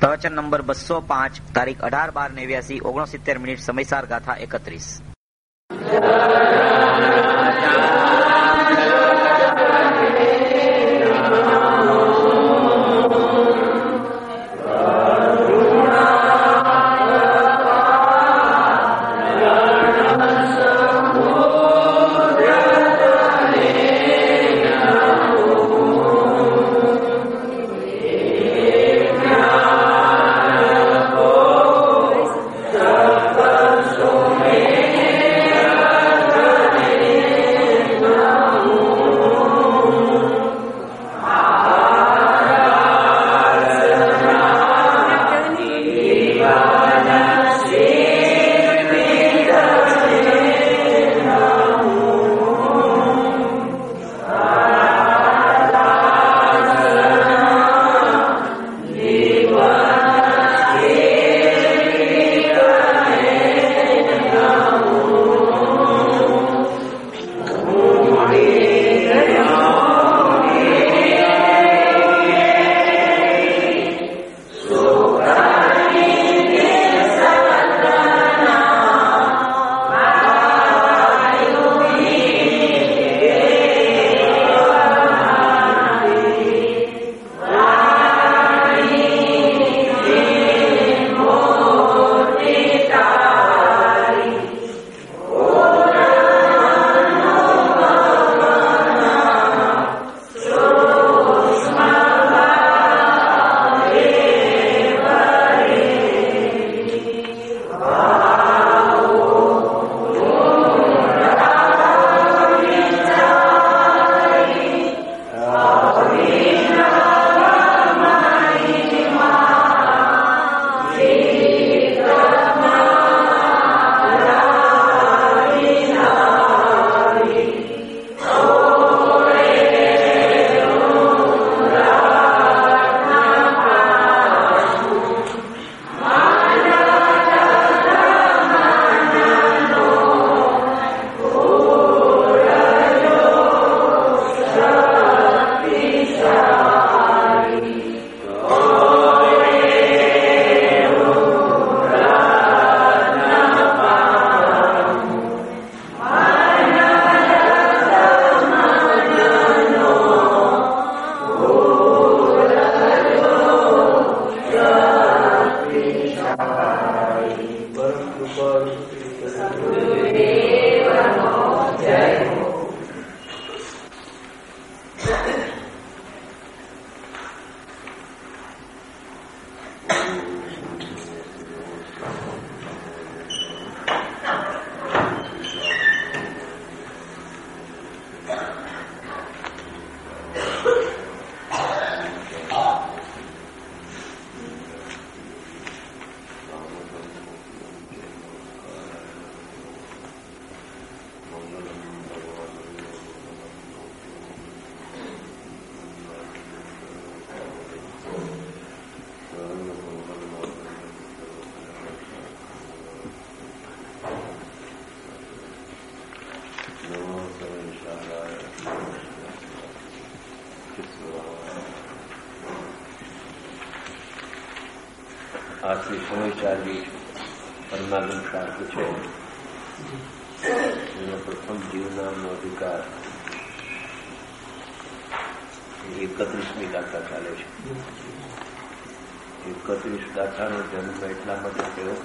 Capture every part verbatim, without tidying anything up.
પ્રવચન નંબર બસો પાંચ, તારીખ અઢાર બાર નેવ્યાસી, ઓગણસિત્તેર મિનિટ, સમયસાર ગાથા એકત્રીસ. આથી સમયચારી પરમાગમ શાસ્ત્ર છે. એનો પ્રથમ જીવનાનો અધિકાર એકત્રીસમી ગાથા ચાલે છે. એકત્રીસ ગાથાનો જન્મ એટલા માટે થયો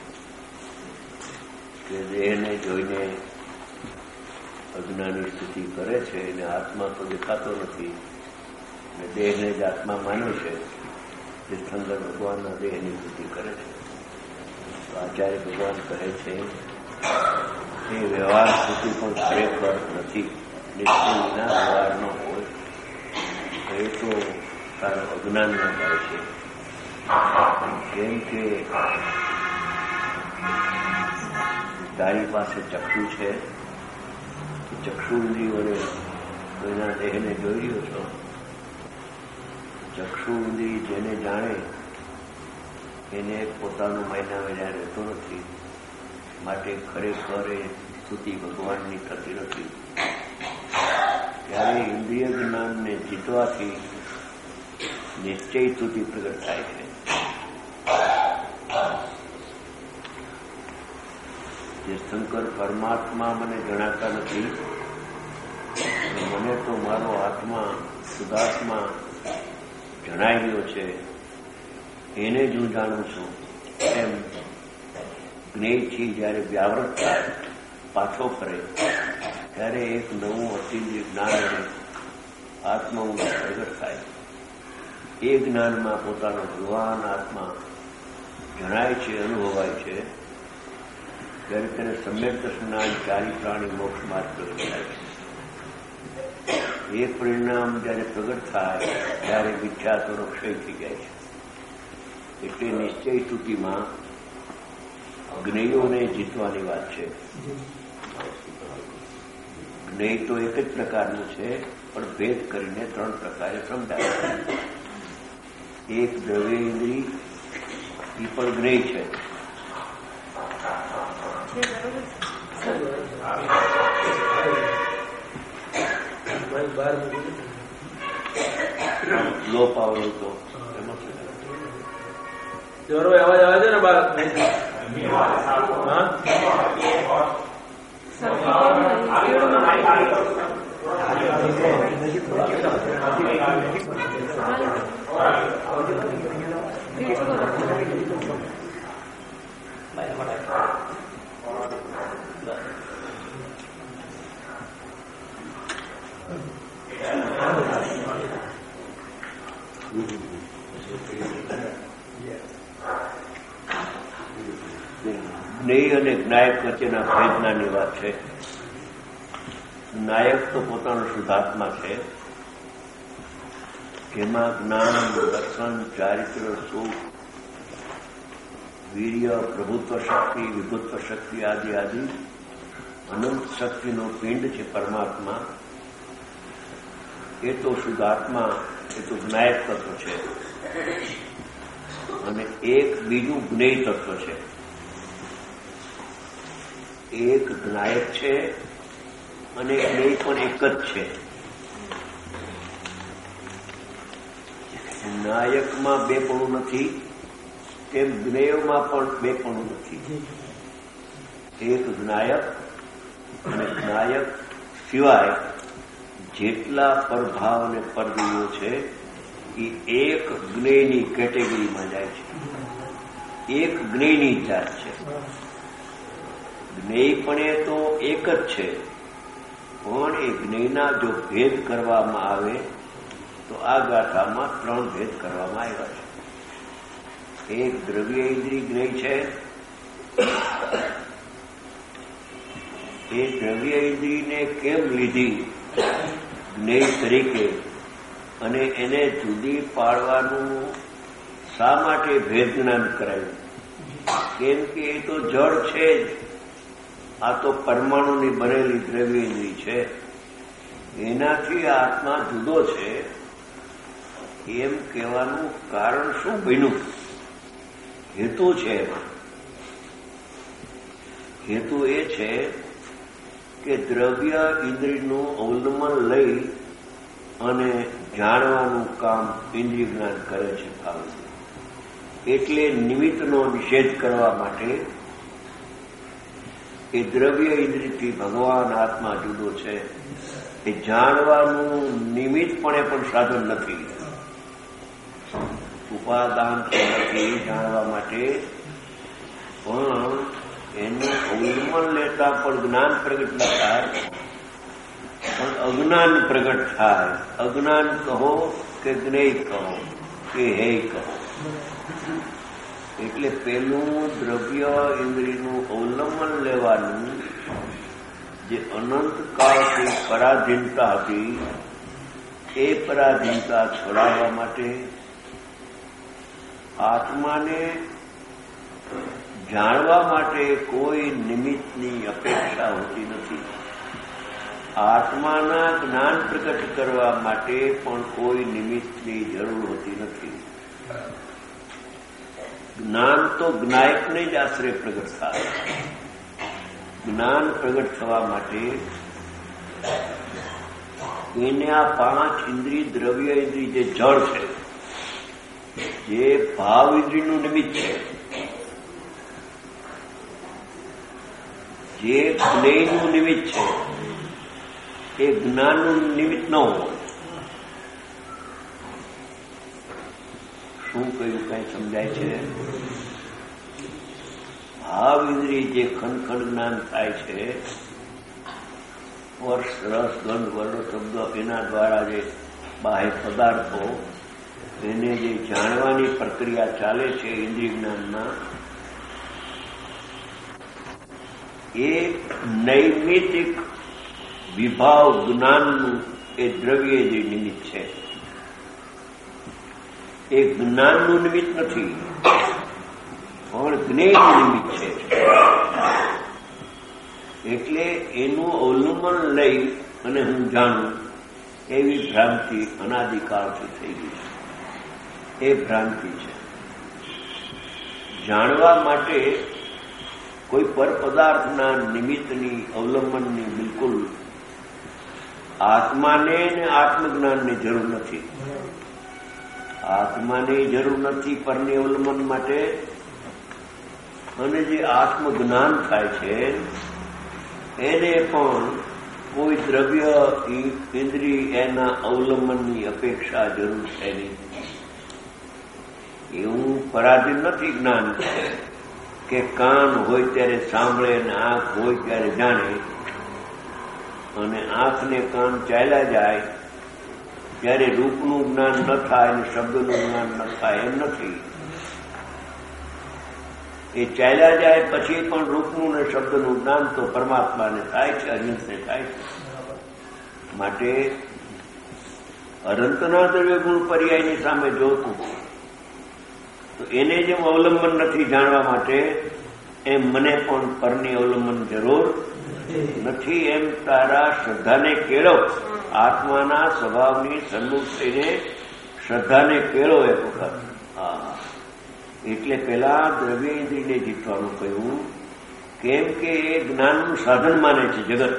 કે દેહને જોઈને અજ્ઞાની સ્થિતિ કરે છે એને આત્મા તો દેખાતો નથી અને દેહને જ આત્મા માને છે. તીર્થંકર ભગવાનના દેહની સ્થિતિ કરે છે. તો આચાર્ય ભગવાન કહે છે એ વ્યવહાર સ્થિતિ પણ ખરેખર નથી. નિશ્ચય વિના વ્યવહાર ન હોય એ તો તારો અજ્ઞાન ન થાય છે. કેમ કે તારી પાસે ચક્ષુ છે, ચક્ષુંદ્રિય વડે કોઈના દેહને જોઈ રહ્યો છો. ચક્ષુંદ્રિય જેને જાણે એને પોતાનું માયના વિના રહેતો નથી. માટે ખરેખર એ સ્તુતિ ભગવાનની થતી નથી. ત્યારે ઇન્દ્રિય જ્ઞાનને જીતવાથી નિશ્ચય સ્તુતિ પ્રગટ થાય છે. શંકર પરમાત્મા મને જણાતા નથી, મને તો મારો આત્મા શુદ્ધાત્મા જણાઈ ગયો છે, એને જ હું જાણું છું. એમ જ્ઞેયથી જયારે વ્યાવૃત થાય, પાછો ફરે, ત્યારે એક નવું અતિન્દ્રિય જ્ઞાન અને આત્મા પ્રગટ થાય. એ જ્ઞાનમાં પોતાનો ભગવાન આત્મા જણાય છે, અનુભવાય છે, ત્યારે તેને સમ્યક દર્શનાન ચારી પ્રાણી મોક્ષ માર્ગ પ્રગટ થાય છે. એ પરિણામ જયારે પ્રગટ થાય ત્યારે મિથ્યાત્વનો ક્ષય થઈ જાય છે. એટલે નિશ્ચય સ્તુતિમાં જ્ઞેયોને જીતવાની વાત છે. જ્ઞેય તો એક જ પ્રકારનું છે, પણ ભેદ કરીને ત્રણ પ્રકારે સમજાય છે. એક દ્રવ્યેન્દ્રિય, એ પણ જ્ઞેય છે. લો પાવર હોય તો જોરો અવાજ આવે છે ને બાર? જ્ઞેય અને જ્ઞાયક વચ્ચેના ભેદનાની વાત છે. નાયક તો પોતાનો શુદ્ધાત્મા છે, જેમાં જ્ઞાન, દર્શન, ચારિત્ર, સુખ, વીર્ય, પ્રભુત્વ શક્તિ, વિભુત્વ શક્તિ આદિ આદિ અનંત શક્તિનો પિંડ છે પરમાત્મા. એ તો શુદ્ધાત્મા, એ તો જ્ઞાયક તત્વ છે. અને એક બીજું જ્ઞેય તત્વ છે. એક જ્ઞાયક છે અને જ્ઞેય પણ એક જ છે. નાયકમાં બે પણ નથી, તેમ જ્ઞેયમાં પણ બે પણ નથી. એક જ્ઞાયક અને જ્ઞાયક સિવાય જેટલા પરભાવ અને પરદીઓ છે એ એક જ્ઞેયની કેટેગરીમાં જાય છે. એક જ્ઞેયની જાત છે. જ્ઞેય પણ એ તો એક જ છે, પણ એ જ્ઞેયના જો ભેદ કરવામાં આવે તો આ ગાથામાં ત્રણ ભેદ કરવામાં આવ્યા છે. એક દ્રવ્ય ઇન્દ્રિય જ્ઞેય છે. એ દ્રવ્ય ઇન્દ્રિયને કેમ લીધી જ્ઞેય તરીકે, અને એને જુદી પાડવાનું શા માટે ભેદ જ્ઞાન કરાયું? કેમ કે એ તો જળ છે જ. આ તો પરમાણુની બનેલી દ્રવ્ય ઇન્દ્રિય છે. એનાથી આત્મા જુદો છે એમ કહેવાનું કારણ શું બન્યું? હેતુ છે એમાં. હેતુ એ છે કે દ્રવ્ય ઇન્દ્રિયનું અવલંબન લઈ અને જાણવાનું કામ ઇન્દ્રિય જ્ઞાન કરે છે ભાવ. એટલે નિમિત્તનો નિષેધ કરવા માટે એ દ્રવ્ય ઇન્દ્રિયથી ભગવાન આત્મા જુદો છે. એ જાણવાનું નિમિત્તપણે પણ સાધન નથી, ઉપાદાન નથી જાણવા માટે, પણ એનું અવલંબન લેતા પણ જ્ઞાન પ્રગટ ન થાય, પણ અજ્ઞાન પ્રગટ થાય. અજ્ઞાન કહો કે જ્ઞેય કહો કે હે કહો. એટલે પેલું દ્રવ્ય ઇન્દ્રિયનું અવલંબન લેવાનું જે અનંત કાળથી પરાધીનતા હતી, એ પરાધીનતા છોડાવવા માટે આત્માને જાણવા માટે કોઈ નિમિત્તની અપેક્ષા હોતી નથી. આત્માના જ્ઞાન પ્રગટ કરવા માટે પણ કોઈ નિમિત્તની જરૂર હોતી નથી. જ્ઞાન તો જ્ઞાયકને જ આશરે પ્રગટ થાય. જ્ઞાન પ્રગટ થવા માટે એને આ પાંચ ઇન્દ્રિય, દ્રવ્ય ઇન્દ્રિય જે જળ છે, જે ભાવ ઇન્દ્રિયનું નિમિત્ત છે, જે જ્ઞેયનું નિમિત્ત છે એ જ્ઞાનનું નિમિત્ત ન હોય. શું કહ્યું કઈ સમજાય છે? ભાવ ઇન્દ્રિય જે ખંડ ખંડ જ્ઞાન થાય છે, સ્પર્શ રસ ગંધ વર્ણ શબ્દ એના દ્વારા જે બાહ્ય પદાર્થો એને જે જાણવાની પ્રક્રિયા ચાલે છે ઇન્દ્રિય જ્ઞાનમાં, એ નૈમિતિક વિભાવ જ્ઞાનનું એ દ્રવ્ય જે નિમિત્ત છે, એ જ્ઞાનનું નિમિત્ત નથી પણ જ્ઞેયનું નિમિત્ત છે. એટલે એનું અવલંબન લઈ અને હું જાણું એવી ભ્રાંતિ અનાદિકાળથી થઈ ગઈ છે. એ ભ્રાંતિ છે. જાણવા માટે કોઈ પર પદાર્થના નિમિત્તની અવલંબનની બિલકુલ આત્માને ને આત્મજ્ઞાનની જરૂર નથી. આત્માની જરૂર નથી પરની અવલંબન માટે, અને જે આત્મજ્ઞાન થાય છે એને પણ કોઈ દ્રવ્ય ઇન્દ્રિય એના અવલંબનની અપેક્ષા જરૂર છે નહીં. એવું પરાધીન નથી જ્ઞાન કે કાન હોય ત્યારે સાંભળે અને આંખ હોય ત્યારે જાણે, અને આંખ ને કાન ચાલ્યા જાય ત્યારે રૂપનું જ્ઞાન ન થાય અને શબ્દનું જ્ઞાન ન થાય, એમ નથી. એ ચાલ્યા જાય પછી પણ રૂપનું ને શબ્દનું જ્ઞાન તો પરમાત્માને થાય છે, અનંતને થાય છે. માટે અનંતના દ્રવ્ય ગુણ પર્યાયની સામે જોતું તો એને જેમ અવલંબન નથી જાણવા માટે, એમ મને પણ પરની અવલંબન જરૂર નથી. એમ તારા શ્રદ્ધાને કેળવ, આત્માના સ્વભાવની સન્મુખ થઈને શ્રદ્ધાને કેળવ એક વખત. હા, એટલે પેલા દ્રવ્ય ઇન્દ્રિયને જીતવાનું કહ્યું, કેમ કે એ જ્ઞાનનું સાધન માને છે જગત.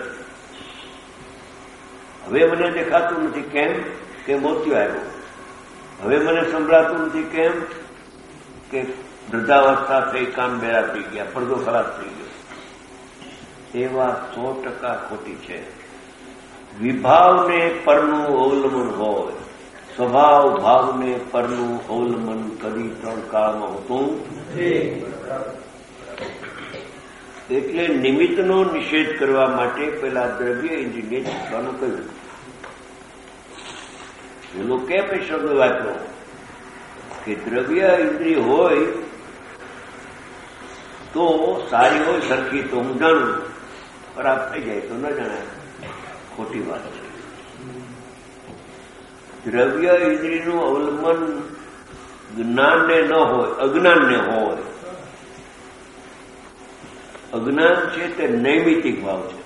હવે મને દેખાતું નથી, કેમ કે મોતિયો આવ્યો. હવે મને સંભળાતું નથી, કેમ કે વૃદ્ધાવસ્થા થઈ, કામ બેરા થઈ ગયા, પડદો ખલાસ થઈ ગયો. એ વાત સો ટકા ખોટી છે. વિભાવને પરનું અવલંબન હોય, સ્વભાવ ભાવને પરનું અવલંબન કદી ત્રણ કાળમાં હોતું. એટલે નિમિત્તનો નિષેધ કરવા માટે પેલા દ્રવ્ય ઇન્દ્રિયને જીતવાનું કહ્યું. પેલો કેમ એ શબ્દ વાપરો કે દ્રવ્ય ઇન્દ્રિય હોય તો સારી હોય સરખી તો હું જાણું, ખરાબ થઈ જાય તો ન જણાય. ખોટી વાત છે. દ્રવ્ય ઇન્દ્રિયનું અવલંબન જ્ઞાનને ન હોય, અજ્ઞાનને હોય. અજ્ઞાન છે તે નૈમિતિક ભાવ છે,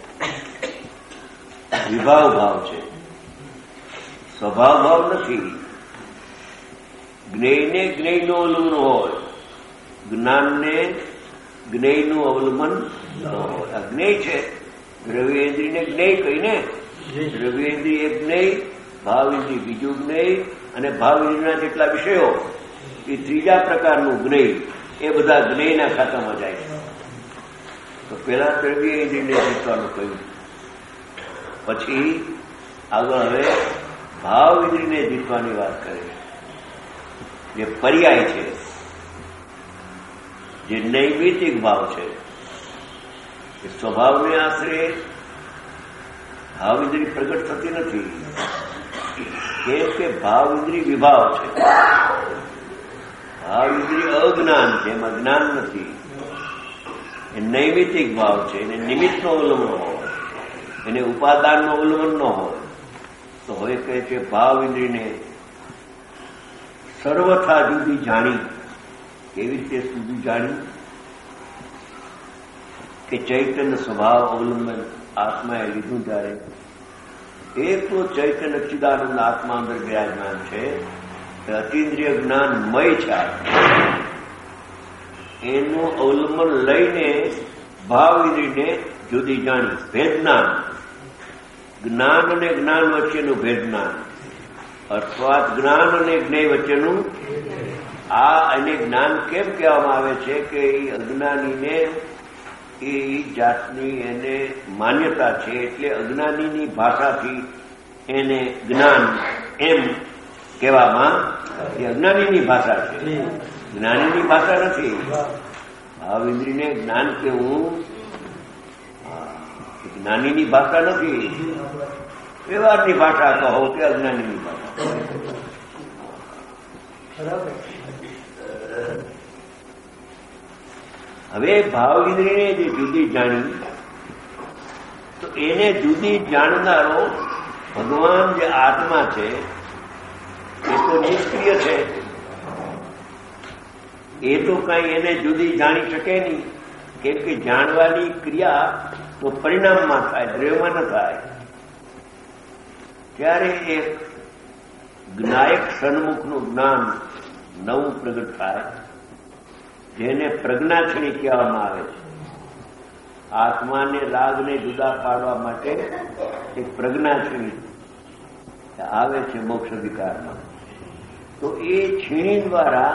વિભાવ ભાવ છે, સ્વભાવ ભાવ નથી. જ્ઞેયને જ્ઞેયનું અવલંબન હોય, જ્ઞાનને જ્ઞેયનું અવલંબન ન હોય. આ જ્ઞેય છે. દ્રવ્યેન્દ્રિયને જ્ઞેય કહીને, દ્રવ્યેન્દ્રિય એક જ્ઞેય, ભાવ ઇન્દ્રિય બીજું જ્ઞેય, અને ભાવ ઇન્દ્રિયના જેટલા વિષયો એ ત્રીજા પ્રકારનું જ્ઞેય. એ બધા જ્ઞેયના ખાતામાં જાય છે. તો પેલા દ્રવ્ય ઇન્દ્રિયને જીતવાનું કહ્યું, પછી આગળ હવે ભાવ ઇન્દ્રિયને જીતવાની વાત કરે છે, જે પર્યાય છે, જે નૈમિતિક ભાવ છે. સ્વભાવને આશરે ભાવ ઇન્દ્રિય પ્રગટ થતી નથી, કેમ કે ભાવ ઇન્દ્રિય વિભાવ છે. ભાવ ઇન્દ્રિય અજ્ઞાન છે, એમાં જ્ઞાન નથી. એ નૈમિતિક ભાવ છે. એને નિમિત્તનો અવલંબન હોય, એને ઉપાદાનનો અવલંબન ન હોય. તો હવે કહે છે ભાવ ઇન્દ્રિયને સર્વથા જુદી જાણી. કેવી રીતે સુધી જાણી? કે ચૈતન્ય સ્વભાવ અવલંબન આત્માએ લીધું ત્યારે એક તો ચૈતન્ય ચિદાનંદ આત્મા અંદર બિરાજમાન છે, અતિન્દ્રિય જ્ઞાનમય છે. એનું અવલંબન લઈને ભાવ ઇન્દ્રિયને જુદી જાણી. ભેદજ્ઞાન, જ્ઞાન અને જ્ઞાન વચ્ચેનું ભેદજ્ઞાન, અર્થાત જ્ઞાન અને જ્ઞેય વચ્ચેનું. આ અને જ્ઞાન કેમ કહેવામાં આવે છે કે એ અજ્ઞાનીને એ જાતની એને માન્યતા છે, એટલે અજ્ઞાનીની ભાષાથી એને જ્ઞાન એમ કહેવામાં એ અજ્ઞાનીની ભાષા છે, જ્ઞાનીની ભાષા નથી. ભાવ ઇન્દ્રિયને જ્ઞાન કેવું જ્ઞાનીની ભાષા નથી, વ્યવહારની ભાષા કહો કે અજ્ઞાનીની ભાષા. હવે ભાવ ઇન્દ્રિયને જે જુદી જાણી તો એને જુદી જાણનારો ભગવાન જે આત્મા છે એ તો નિષ્ક્રિય છે, એ તો કઈ એને જુદી જાણી શકે નહીં, કેમ કે જાણવાની ક્રિયા તો પરિણામમાં થાય, દ્રવ્યમાં ન થાય. ત્યારે એક જ્ઞાયક સન્મુખનું જ્ઞાન નવું પ્રગટ થાય, જેને પ્રજ્ઞાક્ષણી કહેવામાં આવે છે. આત્માને રાગને જુદા પાડવા માટે એક પ્રજ્ઞાક્ષણી આવે છે મોક્ષ અધિકારમાં. તો એ છીણી દ્વારા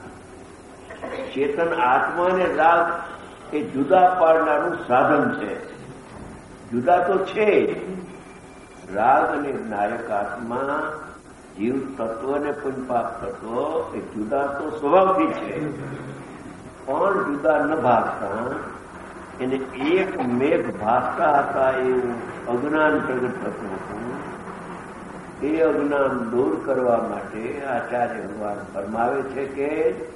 ચેતન આત્માને રાગ એ જુદા પાડનારું સાધન છે. જુદા તો છે રાગ અને નાયક આત્મા, જીવ તત્વ અને પુંજપાપ તત્વ એ જુદા તો સ્વભાવથી છે, પણ જુદા ન ભાગતા એને એક મેઘ ભાસતા હતા એવું અજ્ઞાન પ્રગટ થતું હતું. એ અજ્ઞાન દૂર કરવા માટે આચાર્ય ભગવાન ફરમાવે છે કે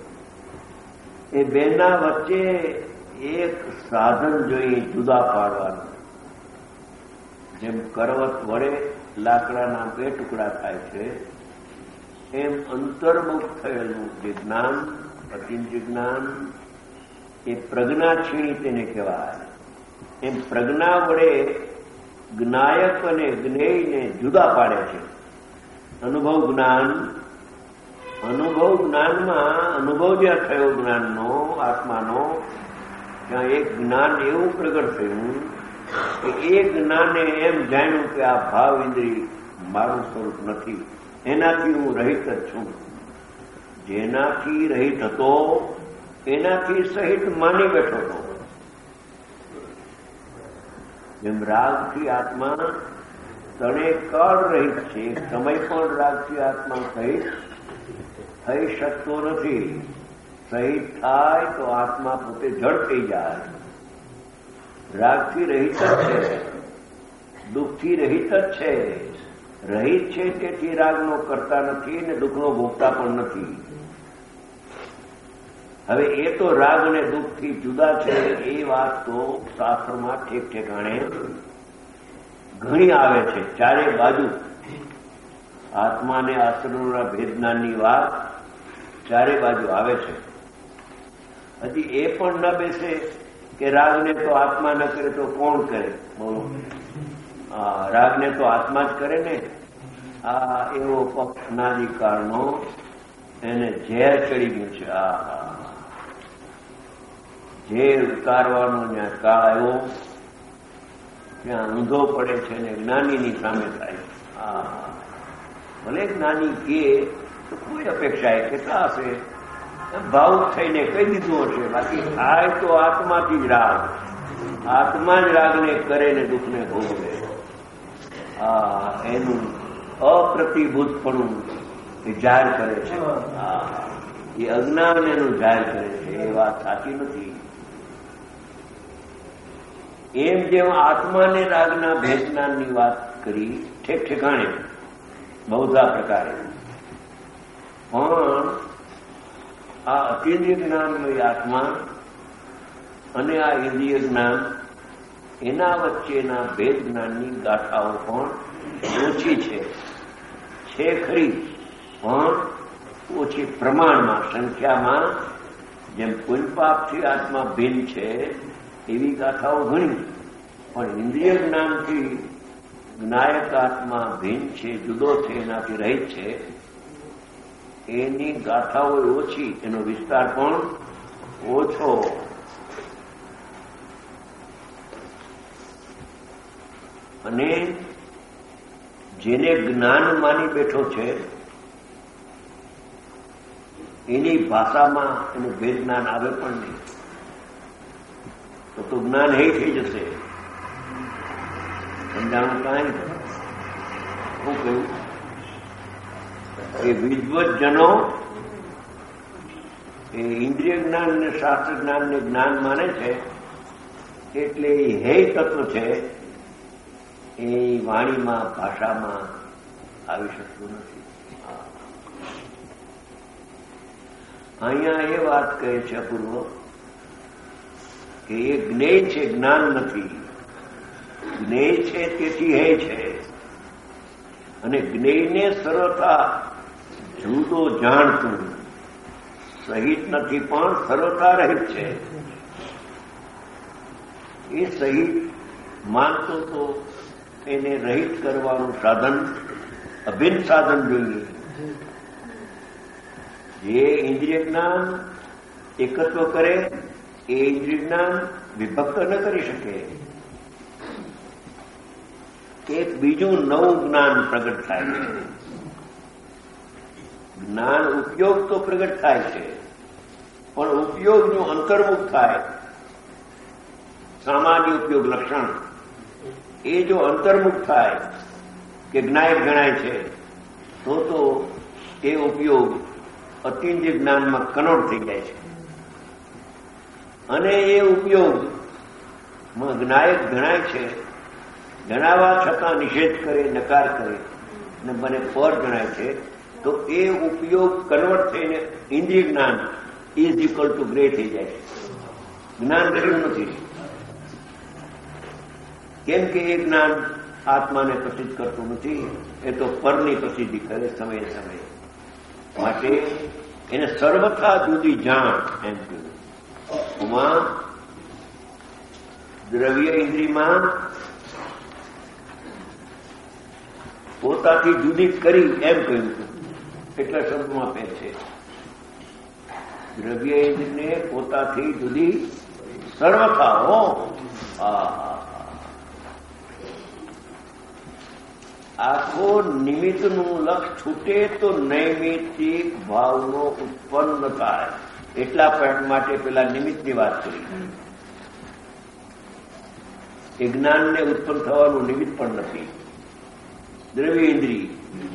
એ બેના વચ્ચે એક સાધન જોઈએ જુદા પાડવાનું. જેમ કરવત વડે લાકડાના બે ટુકડા થાય છે, એમ અંતર્મુખ થયેલું જે જ્ઞાન, અચિંત્ય જ્ઞાન, એ પ્રજ્ઞાક્ષીણી તેને કહેવાય. એમ પ્રજ્ઞા વડે જ્ઞાયક અને જ્ઞેયને જુદા પાડે છે. અનુભવ જ્ઞાન, અનુભવ જ્ઞાનમાં અનુભવ જ્યાં થયો જ્ઞાનનો, આત્માનો, ત્યાં એક જ્ઞાન એવું પ્રગટ થયું કે એ જ્ઞાને એમ જાણ્યું કે આ ભાવ ઇન્દ્રિય મારું સ્વરૂપ નથી, એનાથી હું રહિત જ છું. જેનાથી રહિત હતો એનાથી સહિત માની બેઠો હતો. જેમ રાગથી આત્મા તણે કાળ રહિત છે, સમય પણ રાગથી આત્મા સહિત થઈ શકતો નથી. સહિત થાય તો આત્મા પોતે જડ થઈ જાય. રાગથી રહિત જ છે, દુઃખથી રહિત જ છે. રહિત છે તેથી રાગનો કરતા નથી ને દુઃખનો ભોગતા પણ નથી. હવે એ તો રાગ અને દુઃખથી જુદા છે, એ વાત તો શાસ્ત્રમાં ઠેક ઠેકાણે ઘણી આવે છે. ચારે બાજુ આત્માને આશ્રયના ભેદનાની વાત ચારે બાજુ આવે છે. હજી એ પણ ન બેસે કે રાગને તો આત્મા ન કરે તો કોણ કરે? બોલો, રાગને તો આત્મા જ કરે ને. આ એવો પક્ષ નાદિકાળનો એને ઝેર ચડી ગયું છે. આ ઝેર ઉતારવાનો જ્યાં કાળ આવ્યો ત્યાં ઊંધો પડે છે ને જ્ઞાનીની સામે થાય. આ ભલે જ્ઞાની કહે તો કોઈ અપેક્ષા એ કેટલા હશે, ભાવુક થઈને કહી દીધું હશે. બાકી થાય તો આત્માથી જ રાગ, આત્મા જ રાગને કરે ને દુઃખને ભોગવે. આ એનું અપ્રતિભૂતપણું એ જાહેર કરે છે. એ અજ્ઞાન એનું જાહેર કરે છે. એ વાત સાચી નથી. એમ જેમ આત્માને રાગના ભેદનાની વાત કરી ઠેક ઠેકાણે બહુધા પ્રકારે, પણ આ અતિન્દ્રિય જ્ઞાનમય આત્મા અને આ ઇન્દ્રિય જ્ઞાન, એના વચ્ચેના ભેદ જ્ઞાનની ગાથાઓ પણ ઓછી છે. છે ખરી, પણ ઓછી પ્રમાણમાં, સંખ્યામાં. જેમ પુણ્યપાપથી આત્મા ભિન્ન છે એવી ગાથાઓ ઘણી, પણ ઇન્દ્રિય જ્ઞાનથી જ્ઞાયક આત્મા ભિન્ન છે, જુદો છે, એનાથી રહિત છે, એની ગાથાઓ ઓછી, એનો વિસ્તાર પણ ઓછો. અને જેને જ્ઞાન માની બેઠો છે એની ભાષામાં એનું ભેદ જ્ઞાન આવે પણ નહીં. તો તો જ્ઞાન હે થઈ જશે. સમજાણું કાંઈ શું કહ્યું એ વિદ્વજનો એ ઇન્દ્રિય જ્ઞાન ને શાસ્ત્ર જ્ઞાન ને જ્ઞાન માને છે એટલે એ હે તત્વ છે એ વાણીમાં ભાષામાં આવી શકતું નથી. અહીંયા એ વાત કહે છે અપૂર્વ કે એ જ્ઞેય છે, જ્ઞાન નથી. જ્ઞેય છે તેથી હે છે, અને જ્ઞેયને સરળતા જુદો જાણતું સહિત નથી પણ સરળતા રહિત છે. એ સહિત માનતો તો એને રહિત કરવાનું સાધન અભિન્ન સાધન જોઈએ. જે ઇન્દ્રિય જ્ઞાન એકત્વ કરે એ ઇન્દ્રિય જ્ઞાન વિભક્ત ન કરી શકે. એક બીજું નવું જ્ઞાન પ્રગટ થાય છે. જ્ઞાન ઉપયોગ તો પ્રગટ થાય છે પણ ઉપયોગનું અંતર્મુખ થાય. સામાન્ય ઉપયોગ લક્ષણ એ જો અંતર્મુખ થાય કે જ્ઞાયક ગણાય છે તો તો એ ઉપયોગ અતિન્દ્રિય જ્ઞાનમાં કન્વર્ટ થઈ જાય છે. અને એ ઉપયોગમાં જ્ઞાયક ગણાય છે, જણાવવા છતાં નિષેધ કરે, નકાર કરે અને મને પર ગણાય છે, તો એ ઉપયોગ કન્વર્ટ થઈને ઇન્દ્રિય જ્ઞાન ઇઝ ઇક્વલ ટુ ગ્રે થઈ જાય છે. જ્ઞાન રહ્યું નથી. કેમ કે એ જ્ઞાન આત્માને પ્રસિદ્ધ કરતું નથી, એ તો પરની પ્રસિદ્ધિ કરે સમયે સમયે. માટે એને સર્વથા જુદી જાણ એમ કહ્યું. ઉમા દ્રવ્ય ઇન્દ્રિયમાં પોતાથી જુદી કરી એમ કહ્યું હતું. એટલા શબ્દમાં ફેર છે. દ્રવ્ય ઇન્દ્રિયને પોતાથી જુદી સર્વથા હો. આખો નિમિત્તનું લક્ષ છૂટે તો નૈમિત્તિક ભાવનો ઉત્પન્ન થાય. એટલા પોઈન્ટ માટે પેલા નિમિત્તની વાત કરી. એ જ્ઞાનને ઉત્પન્ન થવાનું નિમિત્ત પણ નથી દ્રવ્ય ઇન્દ્રિય.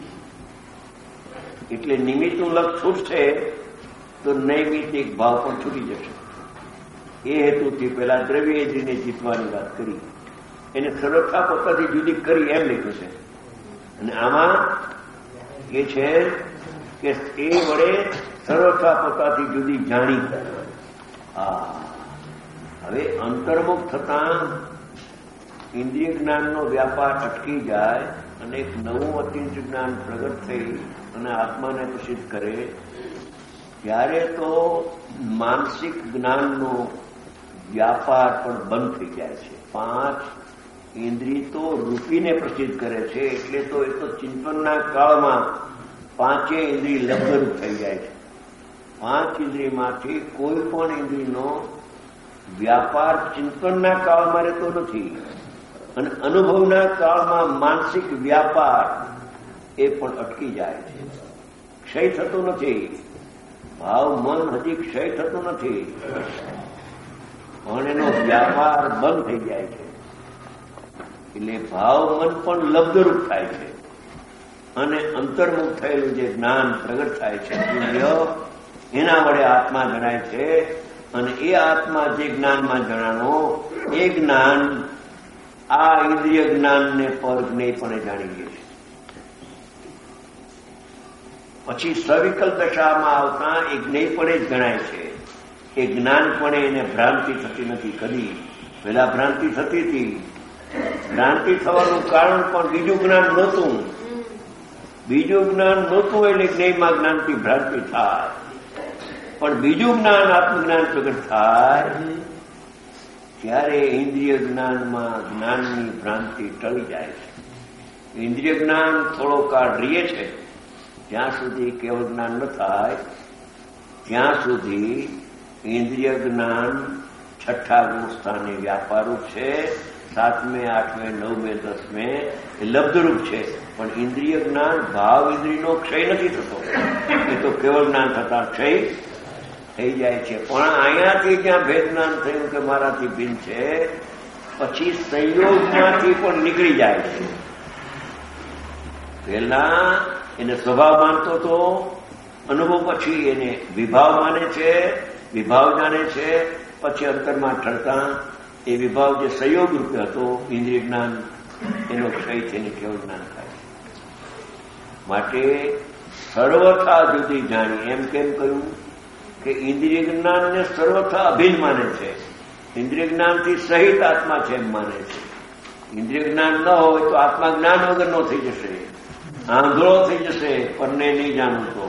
એટલે નિમિત્તનું લક્ષ છૂટશે તો નૈમિત્તિક ભાવ પણ છૂટી જશે. એ હેતુથી પેલા દ્રવ્ય ઇન્દ્રિયને જીતવાની વાત કરી. એને સરળતા પોતાથી જુદી કરી એમ લખ્યું છે. અને આમાં એ છે કે એ વડે સરળતા પોતાથી જુદી જાણી. હા, હવે અંતર્મુખ થતા ઇન્દ્રિય જ્ઞાનનો વ્યાપાર અટકી જાય અને એક નવું અતિન્દ્ર જ્ઞાન પ્રગટ થઈ અને આત્માને પ્રસિદ્ધ કરે ત્યારે તો માનસિક જ્ઞાનનો વ્યાપાર પણ બંધ થઈ જાય છે. પાંચ ઇન્દ્રિય તો રૂપીને પ્રસિદ્ધ કરે છે એટલે તો એ તો ચિંતનના કાળમાં પાંચે ઇન્દ્રિય લબ્ધરૂપ થઈ જાય છે. પાંચ ઇન્દ્રિયમાંથી કોઈ પણ ઇન્દ્રિયનો વ્યાપાર ચિંતનના કાળમાં રહેતો નથી અને અનુભવના કાળમાં માનસિક વ્યાપાર એ પણ અટકી જાય છે. ક્ષય થતો નથી. ભાવ મન હજી ક્ષય થતો નથી પણ એનો વ્યાપાર બંધ થઈ જાય છે. એટલે ભાવ મન પણ લબ્ધરૂપ થાય છે અને અંતર્મુખ થયેલું જે જ્ઞાન પ્રગટ થાય છે એના વડે આત્મા જણાય છે. અને એ આત્મા જે જ્ઞાનમાં જણાનો એ જ્ઞાન આ ઇન્દ્રિય જ્ઞાનને પર જ્ઞેયપણે જાણી લે છે. પછી સવિકલ્પ દશામાં આવતા એ જ્ઞેયપણે જ ગણાય છે. એ જ્ઞાનપણે એને ભ્રાંતિ થતી નથી. કદી પેલા ભ્રાંતિ થતી હતી. ભ્રાંતિ થવાનું કારણ પણ બીજું જ્ઞાન નહોતું. બીજું જ્ઞાન નહોતું એટલે જ્ઞેયમાં જ્ઞાનથી ભ્રાંતિ થાય. પણ બીજું જ્ઞાન આત્મજ્ઞાન પ્રગટ થાય ત્યારે ઇન્દ્રિય જ્ઞાનમાં જ્ઞાનની ભ્રાંતિ ટળી જાય છે. ઇન્દ્રિય જ્ઞાન થોડો કાળ રહીએ છે. જ્યાં સુધી કેવળ જ્ઞાન ન થાય ત્યાં સુધી ઇન્દ્રિય જ્ઞાન છઠ્ઠા ગુણ સ્થાને વ્યાપારરૂપ છે. સાતમે આઠમે નવમે દસમે એ લબ્ધરૂપ છે. પણ ઇન્દ્રિય જ્ઞાન ભાવ ઇન્દ્રિયનો ક્ષય નથી થતો. એ તો કેવળ જ્ઞાન થતા ક્ષય થઈ જાય છે. પણ અહીંયાથી જ્યાં ભેદ જ્ઞાન થયું કે મારાથી ભિન્ન છે, પછી સંયોગમાંથી પણ નીકળી જાય છે. પહેલા એને સ્વભાવ માનતો હતો, અનુભવ પછી એને વિભાવ માને છે, વિભાવ જાણે છે, પછી અંતરમાં ઠરતા એ વિભાવ જે સંયોગ રૂપે હતો ઇન્દ્રિય જ્ઞાન, એનો ક્ષય થઈને કેવળ જ્ઞાન થાય. માટે સર્વથા જુદી જાણી. એમ કેમ કહ્યું કે ઇન્દ્રિય જ્ઞાનને સર્વથા અભિન્ન માને છે, ઇન્દ્રિય જ્ઞાનથી સહિત આત્મા છે એમ માને છે. ઇન્દ્રિય જ્ઞાન ન હોય તો આત્મા જ્ઞાન વગરનો થઈ જશે, આંધળો થઈ જશે, પરને નહીં જાણું તો.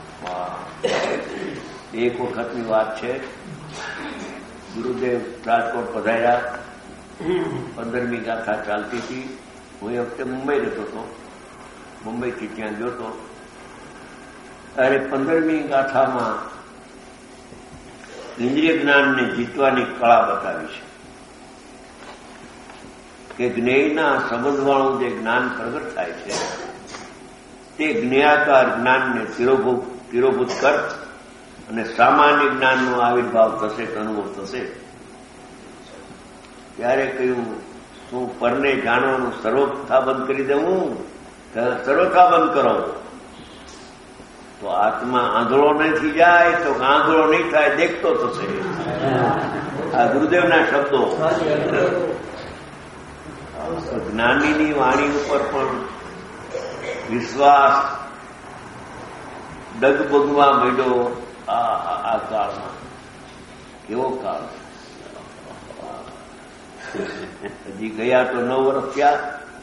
એક વખતની વાત છે, ગુરુદેવ રાજકોટ પધાર્યા, પંદરમી ગાથા ચાલતી હતી. હું એ વખતે મુંબઈ રહેતો હતો, મુંબઈથી ત્યાં ગયો હતો. ત્યારે પંદરમી ગાથામાં ઇન્દ્રિય જ્ઞાનને જીતવાની કળા બતાવી છે કે જ્ઞેયના સંબંધવાળું જે જ્ઞાન પ્રગટ થાય છે તે જ્ઞેયાકાર જ્ઞાનને તિરોભૂત તિરોભૂત કર અને સામાન્ય જ્ઞાનનો આવિર્ભાવ થશે, અનુભવ થશે. ત્યારે કહ્યું, શું પરને જાણવાનું સર્વથા બંધ કરી દેવું? સર્વથા બંધ કરો તો આત્મા આંધળો નથી જાય, તો આંધળો નહીં થાય, દેખતો થશે. આ ગુરુદેવના શબ્દો. જ્ઞાનીની વાણી ઉપર પણ વિશ્વાસ ડગબગવા માંડ્યો. આ કાળમાં કેવો કાળ! હજી ગયા તો નવ વર્ષ થયા,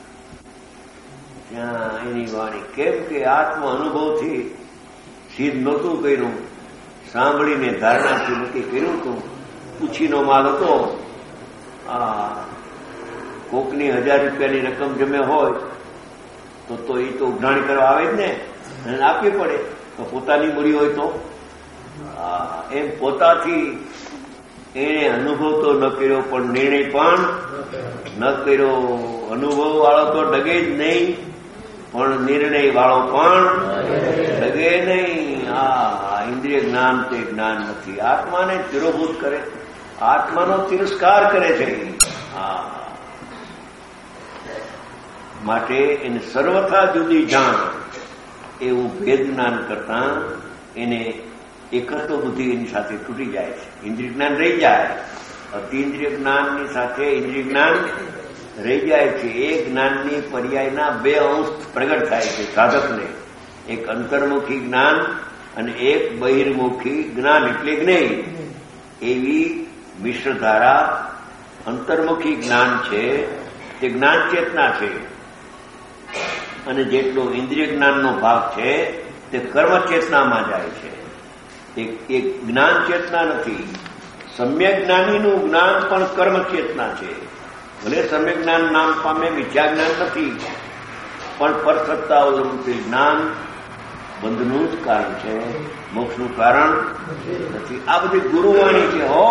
ત્યાં એની વાણી. કેમ કે આત્મ અનુભવથી સિદ્ધ નહોતું કર્યું, સાંભળીને ધારણાથી નક્કી કર્યું હતું. પૂછીનો માલ હતો. આ કોકની હજાર રૂપિયાની રકમ જમે હોય તો તો એ તો ઉઘરાણી કરવા આવે જ ને, અને આપવી પડે. તો પોતાની મૂડી હોય તો એમ પોતાથી એને અનુભવ તો ન કર્યો, પણ નિર્ણય પણ ન કર્યો. અનુભવ વાળો તો ડગે જ નહીં, પણ નિર્ણય વાળો પણ ડગે નહીં. આ ઇન્દ્રિય જ્ઞાન તે જ્ઞાન નથી. આત્માને તિરોભૂત કરે, આત્માનો તિરસ્કાર કરે છે. હા, માટે એને સર્વથા જુદી જાણ એવું ભેદ જ્ઞાન કરતા એને એકત્વ બુદ્ધિ એની સાથે તૂટી જાય છે. ઇન્દ્રિય જ્ઞાન રહી જાય, અતિઇન્દ્રિય જ્ઞાનની સાથે ઇન્દ્રિય જ્ઞાન રહી જાય છે. એ જ્ઞાનની પર્યાયના બે અંશ પ્રગટ થાય છે સાધકને, એક અંતર્મુખી જ્ઞાન અને એક બહિર્મુખી જ્ઞાન એટલે જ્ઞેય. એવી મિશ્રધારા અંતર્મુખી જ્ઞાન છે તે જ્ઞાન ચેતના છે, અને જેટલો ઇન્દ્રિય જ્ઞાનનો ભાગ છે તે કર્મ ચેતનામાં જાય છે. એક જ્ઞાન ચેતના નથી. સમ્યક જ્ઞાનીનું જ્ઞાન પણ કર્મ ચેતના છે. ભલે સમ્યક જ્ઞાન નામ પામે, મિથ્યા જ્ઞાન નથી, પણ પરસત્તા અવલંબિત જ્ઞાન બંધનું જ કારણ છે, મોક્ષનું કારણ નથી. આ બધી ગુરુવાણી છે. હો,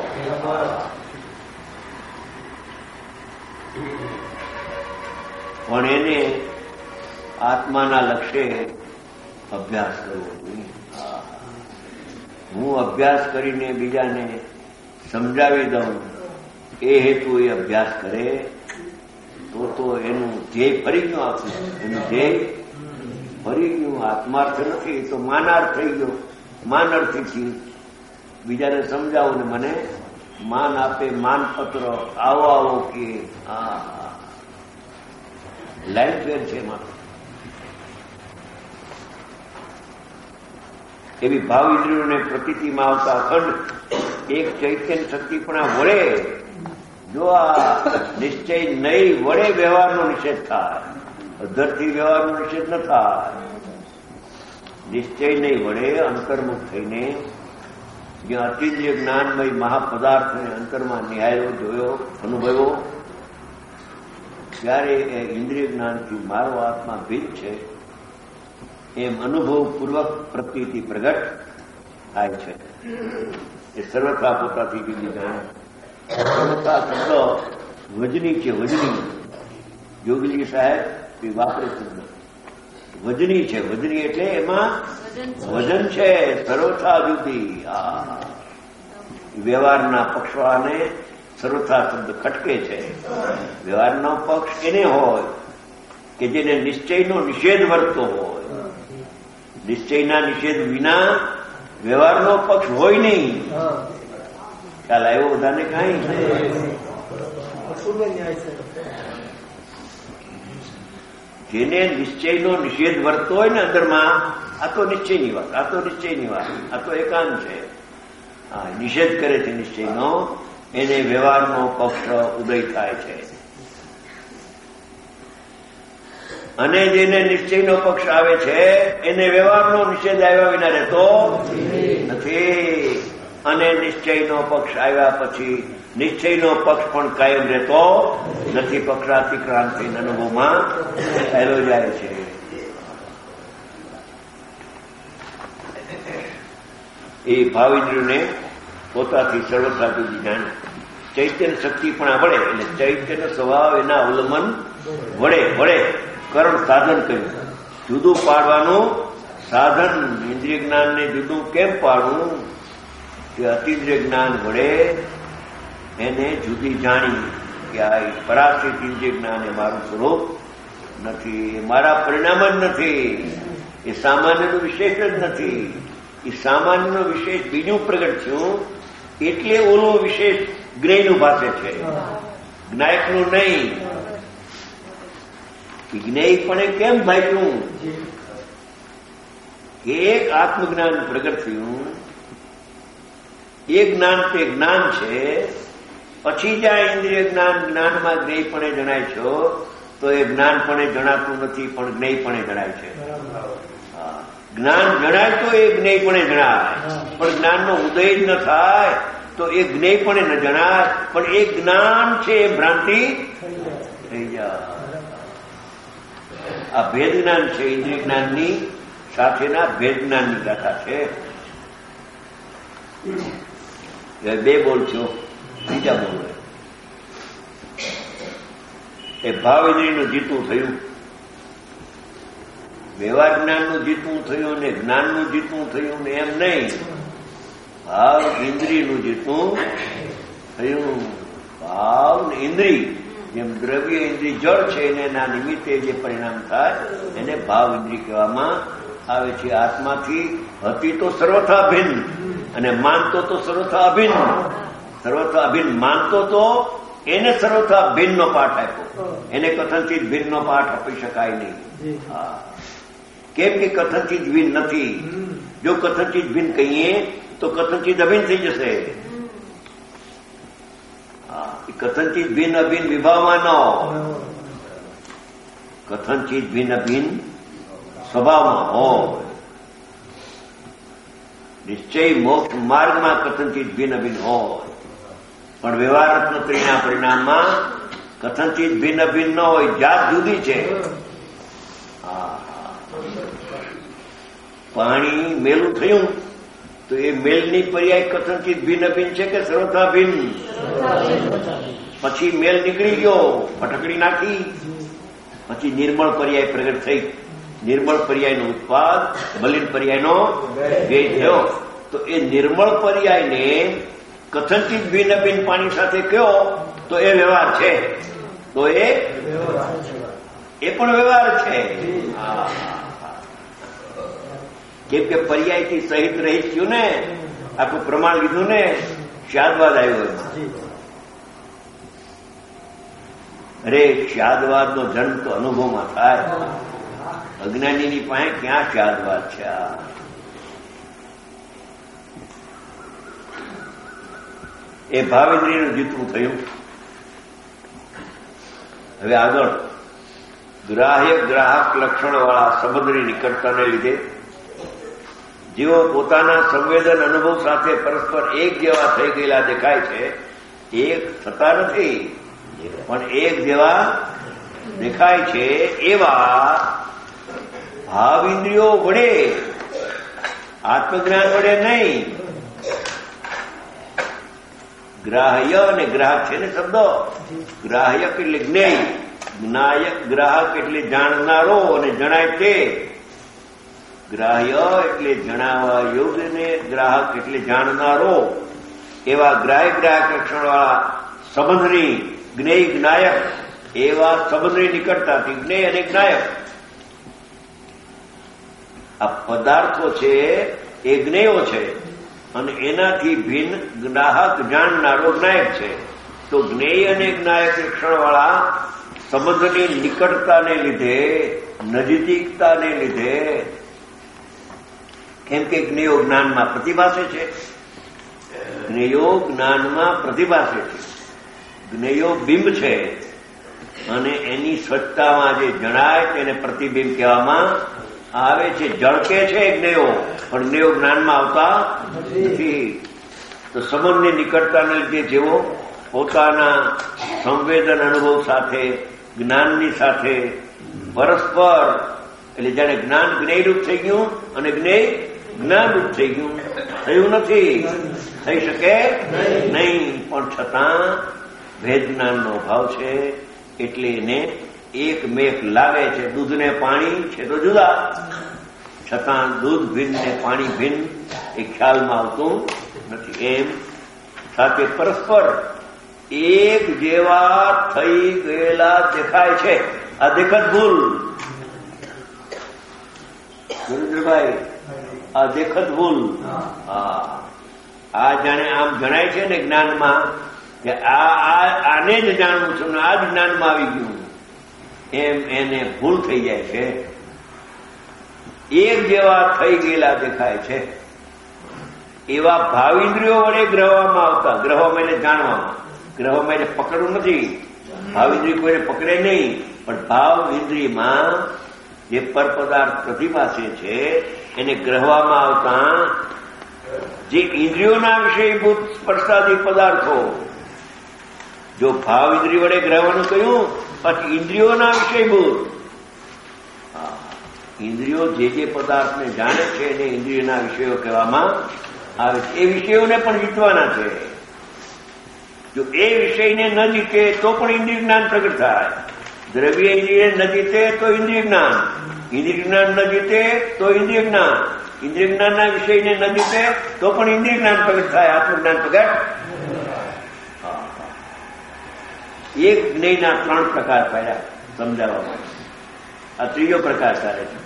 પણ એને આત્માના લક્ષ્યે અભ્યાસ કરવો જોઈએ. હું અભ્યાસ કરીને બીજાને સમજાવી દઉં એ હેતુ એ અભ્યાસ કરે તો તો એનું ધ્યેય ફરી ગયું. આપણું એનું ધ્યેય ફરી ગયું. આત્માર્થ નથી, તો માનાર્થ થઈ ગયો. માનઅર્થીથી બીજાને સમજાવો ને મને માન આપે, માનપત્ર આવો આવો કે હા લાઈન ફેર છે એમાં. એવી ભાવ ઇન્દ્રિયોને પ્રતીતિમાં આવતા અખંડ એક ચૈતન્ય શક્તિ પણ આ વળે. જો આ નિશ્ચય નહીં વળે, વ્યવહારનો નિષેધ થાય. અધરથી વ્યવહારનો નિષેધ ન થાય. નિશ્ચય નહીં વળે, અંતર્મુખ થઈને જ્યાં અતિન્દ્રિય જ્ઞાનમય મહાપદાર્થને અંતરમાં નિહાળ્યો, જોયો, અનુભવ્યો, ત્યારે એ ઇન્દ્રિય જ્ઞાનથી મારો આત્મા ભિન્ન છે એમ અનુભવપૂર્વક પ્રતીતિ પ્રગટ થાય છે. એ સર્વથા પોતાથી જુદી જાણે. સર્વથા શબ્દ વજની છે. વજની યોગીજી સાહેબ એ વાપરે શબ્દ વજની છે. વજની એટલે એમાં વજન છે, સર્વથા જુદી. આ વ્યવહારના પક્ષવાળાને સર્વથા શબ્દ ખટકે છે. વ્યવહારનો પક્ષ એને હોય કે જેને નિશ્ચયનો નિષેધ વર્તતો હોય. નિશ્ચયના નિષેધ વિના વ્યવહારનો પક્ષ હોય નહીં. ખ્યાલ આવ્યો બધાને? કાંઈ જેને નિશ્ચયનો નિષેધ વર્તતો હોય ને અંદરમાં, આ તો નિશ્ચયની વાત, આ તો નિશ્ચયની વાત, આ તો એકાંત છે. હા, નિષેધ કરે છે નિશ્ચયનો, એને વ્યવહારનો પક્ષ ઉદય થાય છે. અને જેને નિશ્ચયનો પક્ષ આવે છે એને વ્યવહારનો નિષેધ આવ્યા વિના રહેતો નથી. અને નિશ્ચયનો પક્ષ આવ્યા પછી નિશ્ચયનો પક્ષ પણ કાયમ રહેતો નથી. પક્ષાતિક્રાંત થઈને અનુભવમાં થયેલો જાય છે. એ ભાવિન્દ્રિયોને પોતાથી સર્વથા જુદી જાણે. ચૈતન્ય શક્તિ પણ આ વડે, એટલે ચૈતન્ય સ્વભાવ એના અવલંબન વડે વડે કરણ સાધન કર્યું. જુદું પાડવાનું સાધન ઇન્દ્રિય જ્ઞાનને જુદું કેમ પાડવું? કે અતિન્દ્રિય જ્ઞાન વડે એને જુદી જાણી કે આ પરાશ્રિત ઇન્દ્રિય જ્ઞાન એ મારું સ્વરૂપ નથી, એ મારા પરિણામ જ નથી, એ સામાન્યનો વિશેષ જ નથી. એ સામાન્યનો વિશેષ બીજું પ્રગટ થયું એટલે ઓલું વિશેષ જ્ઞેયનું ભાષે છે, જ્ઞાયકનું નહીં. જ્ઞેય પણ કેમ ભાગ્યું? એક આત્મજ્ઞાન પ્રગટ થયું, એ જ્ઞાન તે જ્ઞાન છે. પછી જ્યાં ઇન્દ્રિય જ્ઞાન જ્ઞાનમાં જ્ઞેયપણે જણાય છો તો એ જ્ઞાનપણે જણાતું નથી, પણ જ્ઞેયપણે જણાય છે. જ્ઞાન જણાય તો એ જ્ઞેયપણે જણાય, પણ જ્ઞાનનો ઉદય જ ન થાય તો એ જ્ઞેયપણે ન જણાય. પણ એ જ્ઞાન છે એ ભ્રાંતિ થઈ જાય. આ ભેદ જ્ઞાન છે, ઇન્દ્રિય જ્ઞાનની સાથેના ભેદ જ્ઞાનની ગાથા છે. બે બોલ છો, બીજા બોલ. એ ભાવ ઇન્દ્રિયનું જીતવું થયું, વ્યવહાર જ્ઞાનનું જીતવું થયું ને જ્ઞાનનું જીતવું થયું ને એમ નહીં. ભાવ ઇન્દ્રિયનું જીતવું થયું. ભાવ ને ઇન્દ્રિય, જેમ દ્રવ્ય ઇન્દ્રિય જળ છે એને એના નિમિત્તે જે પરિણામ થાય એને ભાવ ઇન્દ્રિય કહેવામાં આવે છે. આત્માથી હતી તો સર્વથા ભિન્ન અને માનતો તો સર્વથા અભિન્ન. સર્વથા અભિન્ન માનતો તો એને સર્વથા ભિન્નનો પાઠ આપ્યો. એને કથનથી ભિન્નનો પાઠ આપી શકાય નહીં. હા, કેમ કે કથનથી જ ભિન્ન નથી. જો કથનથી જ ભિન્ન કહીએ તો કથનથી અભિન્ન થઈ જશે. હા, કથનથી ભિન્ન અભિન્ન વિભાવમાં ન હોય, કથનથી ભિન્ન અભિન્ન સ્વભાવમાં હોય. નિશ્ચય મોક્ષ માર્ગમાં કથનથી ભિન્ન ભિન્ન હોય, પણ વ્યવહારત્મત્રીના પરિણામમાં કથનથી ભિન્ન ભિન્ન ન હોય, જાત જુદી છે. પાણી મેલું થયું તો એ મેલની પર્યાય કથનથી ભિન્ન ભિન્ન છે કે સર્વથા ભિન્ન? પછી મેલ નીકળી ગયો, ફટકડી નાખી, પછી નિર્મળ પર્યાય પ્રગટ થઈ. નિર્મળ પર્યાયનો ઉત્પાદ મલિન પર્યાયનો વ્યય થયો. તો એ નિર્મળ પર્યાયને કથનથી ભિન્ન ભિન્ન પાણી સાથે કયો તો એ વ્યવહાર છે. તો એ એ પણ વ્યવહાર છે. કેમ કે પર્યાયથી સહિત રહી ગયું ને, આખું પ્રમાણ લીધું ને, શાદવાદ આવ્યો. અરે શાદવાદનો જન્મ તો અનુભવમાં થાય. અજ્ઞાનીની પાસે ક્યાં શાદવાદ છે? એ ભાવેન્દ્રિયનું જીતવું થયું. હવે આગળ ગ્રાહ્ય ગ્રાહક લક્ષણ વાળા સંબંધની નિકટતાને લીધે જેઓ પોતાના સંવેદન અનુભવ સાથે પરસ્પર એક જેવા થઈ ગયેલા દેખાય છે, એક થતા નથી પણ એક જેવા દેખાય છે, એવા ભાવ ઇન્દ્રિયો વડે, આત્મજ્ઞાન વડે નહીં. ગ્રાહ્ય અને ગ્રાહક છે ને શબ્દો. ગ્રાહ્યક એટલે જ્ઞેય, જ્ઞાયક ગ્રાહક એટલે જાણનારો અને જણાય તે. ગ્રાહ્ય એટલે જણાવવા યોગ્યને, ગ્રાહક એટલે જાણનારો, એવા ગ્રાહ્ય ગ્રાહક લક્ષણવાળા સંબંધની જ્ઞેય જ્ઞાયક, એવા સંબંધની નિકટતાથી જ્ઞેય અને જ્ઞાયક. આ પદાર્થો છે એ જ્ઞેયો છે અને એનાથી ભિન્ન ગ્રાહક જાણનારો જ્ઞાયક છે. તો જ્ઞેય અને જ્ઞાયક લક્ષણવાળા સંબંધની નિકટતાને લીધે, નજીકતાને લીધે, કેમ કે જ્ઞેયો જ્ઞાનમાં પ્રતિભાસે છે, જ્ઞેયો જ્ઞાનમાં પ્રતિભાસે છે, જ્ઞેયો બિંબ છે અને એની સ્વચ્છતામાં જે જણાય તેને પ્રતિબિંબ કહેવામાં આવે છે. જળકે છે જ્ઞેયો, પણ જ્ઞેયો જ્ઞાનમાં આવતા નથી. તો સંબંધની નિકટતાને લીધે જેવો પોતાના સંવેદન અનુભવ સાથે, જ્ઞાનની સાથે પરસ્પર, એટલે જાણે જ્ઞાન જ્ઞેયરૂપ થઈ ગયું અને જ્ઞેય જ્ઞાનરૂપ થઈ ગયું, થયું નથી, થઈ શકે નહીં. પણ છતાં ભેદ જ્ઞાનનો અભાવ છે એટલે એને એક મેક લાગે છે. દૂધને પાણી છે તો જુદા, છતાં દૂધ ભિન્ન ને પાણી ભિન્ન એ ખ્યાલમાં આવતું નથી. એમ સાથે પરસ્પર એક જેવા થઈ ગયેલા દેખાય છે. આ દેખત ભૂલ, સુરેન્દ્રભાઈ, આ દેખત ભૂલ. હા, આ જાણે આમ જણાય છે ને જ્ઞાનમાં કે આ આને જ જાણવું છું ને આ જ જ્ઞાનમાં આવી ગયું, એમ એને ભૂલ થઈ જાય છે. એક જેવા થઈ ગયેલા દેખાય છે એવા ભાવિન્દ્રિયો વડે ગ્રહવામાં આવતા, ગ્રહવામાં એટલે જાણવામાં, ગ્રહમાં એટલે પકડવું નથી, ભાવિન્દ્રિય કોઈને પકડે નહીં, પણ ભાવ ઇન્દ્રિયમાં જે પર પદાર્થ પ્રતિભાસે છે એને ગ્રહવામાં આવતા જે ઇન્દ્રિયોના વિષયભૂત સ્પર્શાદી પદાર્થો, જો ભાવ ઇન્દ્રિય વડે ગ્રહવાનું કહ્યું, પછી ઇન્દ્રિયોના વિષયભૂત, ઇન્દ્રિયો જે જે પદાર્થને જાણે છે એને ઇન્દ્રિયોના વિષયો કહેવામાં આવે છે. એ વિષયોને પણ જીતવાના છે. જો એ વિષયને ન જીતે તો પણ ઇન્દ્રિય જ્ઞાન પ્રગટ થાય. દ્રવ્ય ઇન્દ્રિય ન જીતે તો ઇન્દ્રિય જ્ઞાન, ઇન્દ્રિય જ્ઞાન ન જીતે તો ઇન્દ્રિય જ્ઞાન, ઇન્દ્રિય જ્ઞાનના વિષયને ન જીતે તો પણ ઇન્દ્રિય જ્ઞાન પ્રગટ થાય, આત્મજ્ઞાન પ્રગટ. એક જ્ઞેયના ત્રણ પ્રકાર પડ્યા સમજાવવા માટે. આ ત્રીજો પ્રકાર ચાલે છે.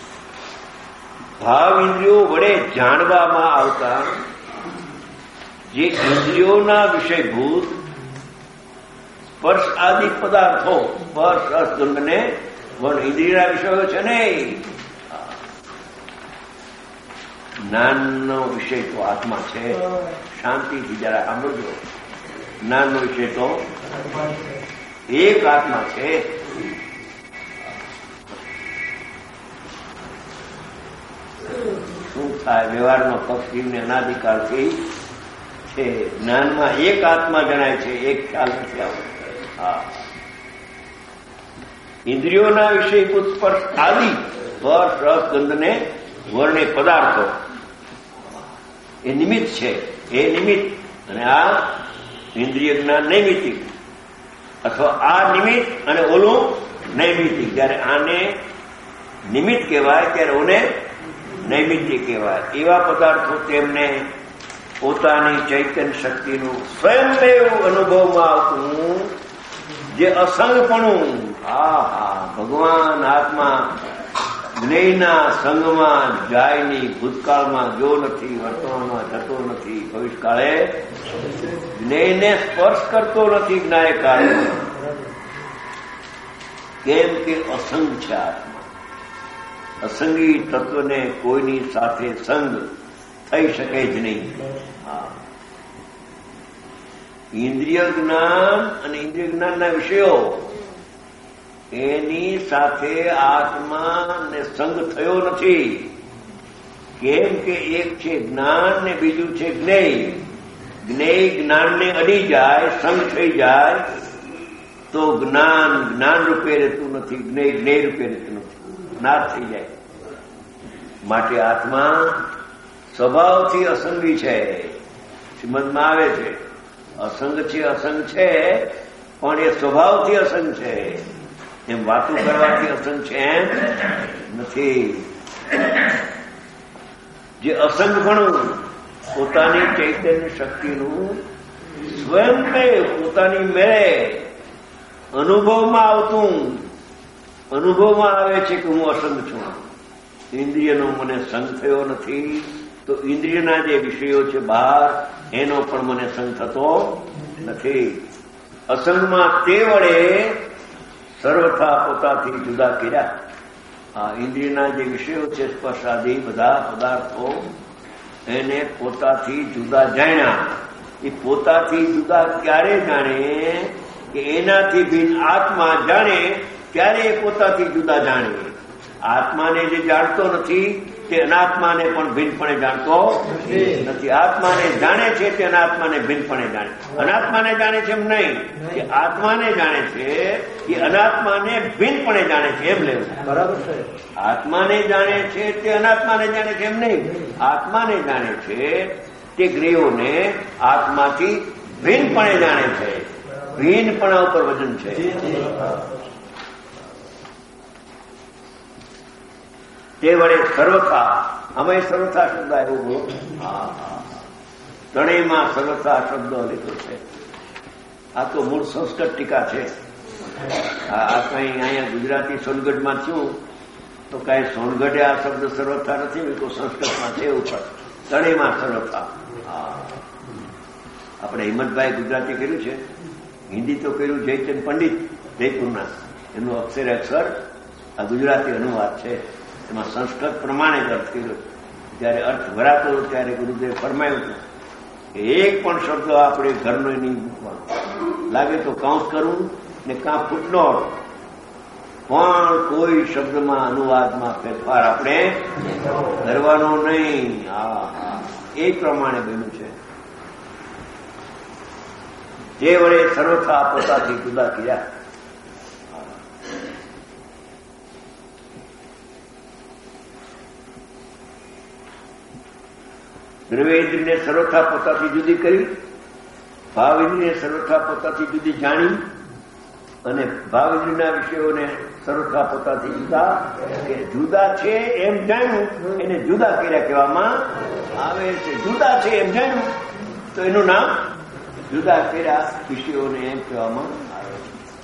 ભાવ ઇન્દ્રિયો વડે જાણવામાં આવતા જે ઇન્દ્રિયોના વિષયભૂત સ્પર્શ આદિ પદાર્થો, સ્પર્શ રસ ગંધ ને વન ઇન્દ્રિયના વિષયો છે ને. જ્ઞાનનો વિષય તો આત્મા છે. શાંતિથી જરા સાંભળજો. જ્ઞાનનો વિષય તો એક આત્મા છે. શું થાય? વ્યવહારનો પક્ષ જીવને અનાધિકારથી છે. જ્ઞાનમાં એક આત્મા જણાય છે, એક ખ્યાલ નથી આવતો. હા, ઇન્દ્રિયોના વિષયભૂત સ્પર્શ આદિ સ્પર્શ રસ ગંધ ને વર્ણે પદાર્થો એ નિમિત્ત છે. એ નિમિત્ત અને આ ઇન્દ્રિય જ્ઞાન નૈમિતિક, અથવા આ નિમિત્ત અને ઓલું નૈમિતિક. જયારે આને નિમિત્ત કહેવાય ત્યારે ઓને નૈમિત્ય કહેવાય. એવા પદાર્થો તેમને પોતાની ચૈતન્ય શક્તિનું સ્વયંમેવ અનુભવમાં આવતું જે અસંગપણું, હા હા ભગવાન આત્મા જ્ઞેયના સંગમાં જાય નહીં. ભૂતકાળમાં જો નથી, વર્તમાનમાં જતો નથી, ભવિષ્યકાળે જ્ઞેયને સ્પર્શ કરતો નથી. જ્ઞાયકાળ કેમ કે અસંગ છે આત્મા. અસંગી તત્વને કોઈની સાથે સંગ થઈ શકે જ નહીં. ઇન્દ્રિય જ્ઞાન અને ઇન્દ્રિય જ્ઞાનના વિષયો એની સાથે આત્માને સંગ થયો નથી. કેમ કે એક છે જ્ઞાન ને બીજું છે જ્ઞેય. જ્ઞેય જ્ઞાનને અડી જાય, સંગ થઈ જાય તો જ્ઞાન જ્ઞાન રૂપે રહેતું નથી, જ્ઞેય જ્ઞેય રૂપે રહેતું નથી, નાશ થઈ જાય. માટે આત્મા સ્વભાવથી અસંગી છે. શ્રીમદમાં આવે છે અસંગ છે, અસંગ છે, પણ એ સ્વભાવથી અસંગ છે. એમ વાતો કરવાથી અસંગ છે એમ નથી. જે અસંગપણું પોતાની ચૈતન્ય શક્તિનું સ્વયંમેવ પોતાની મેળે અનુભવમાં આવતું અનુભવમાં આવે છે કે હું અસંગ છું, ઇન્દ્રિયનો મને સંગ થયો નથી, તો ઇન્દ્રિયના જે વિષયો છે બહાર એનો પણ મને સંગ થતો નથી. અસંગમાં તે વડે સર્વથા પોતાથી જુદા કર્યા. આ ઇન્દ્રિયના જે વિષયો છે સ્પર્શાદી બધા પદાર્થો એને પોતાથી જુદા જાણ્યા. એ પોતાથી જુદા ક્યારે જાણે કે એનાથી ભિન્ન આત્મા જાણે ત્યારે એ પોતાથી જુદા જાણે. આત્માને જે જાણતો નથી તે અનાત્માને પણ ભિન્નપણે જાણતો નથી. આત્માને જાણે છે તે અનાત્માને ભિન્નપણે જાણે. અનાત્માને જાણે છે એમ નહીં કે આત્માને જાણે છે એ અનાત્માને ભિન્નપણે જાણે છે એમ લેવું. બરાબર છે. આત્માને જાણે છે તે અનાત્માને જાણે છે એમ નહીં. આત્માને જાણે છે તે જ્ઞેયોને આત્માથી ભિન્નપણે જાણે છે. ભિન્નપણા ઉપર વજન છે. તે વડે સર્વથા, અમે સર્વથા શબ્દ આવ્યો બોલો. ત્રણેયમાં સર્વથા શબ્દ લીધો છે. આ તો મૂળ સંસ્કૃત ટીકા છે. આ કઈ અહીંયા ગુજરાતી સોનગઢમાં થયું તો કઈ સોનગઢે આ શબ્દ સર્વથા નથી, તો સંસ્કૃતમાં છે ઉપર ત્રણેયમાં સર્વથા. આપણે હિંમતભાઈ ગુજરાતી કર્યું છે, હિન્દી તો કર્યું જયચંદ પંડિત જયપુરના, એમનું અક્ષરે અક્ષર આ ગુજરાતી અનુવાદ છે. એમાં સંસ્કૃત પ્રમાણે જ અર્થ કર્યો. જયારે અર્થ ભરાતો ત્યારે ગુરુદેવ ફરમાયું હતું કે એક પણ શબ્દ આપણે ઘરનો નહીં મૂકવાનો, લાગે તો કાઉન્સ કરવું ને કાં ફૂટનોટ, પણ કોઈ શબ્દમાં અનુવાદમાં ફેરફાર આપણે કરવાનો નહીં. હા એ પ્રમાણે બન્યું છે. જે વડે સર્વથા પોતાથી જુદા કર્યા. દ્રવ્યેન્દ્રિયને સર્વથા પોતાથી જુદી કરી, ભાવેન્દ્રિયને સર્વથા પોતાથી જુદી જાણી અને ભાવેન્દ્રિયના વિષયોને સર્વથા પોતાથી જુદા કે જુદા છે એમ જાણ્યું એને જુદા કર્યા કહેવામાં આવે છે. જુદા છે એમ જાણ્યું તો એનું નામ જુદા કર્યા વિષયોને એમ કહેવામાં આવે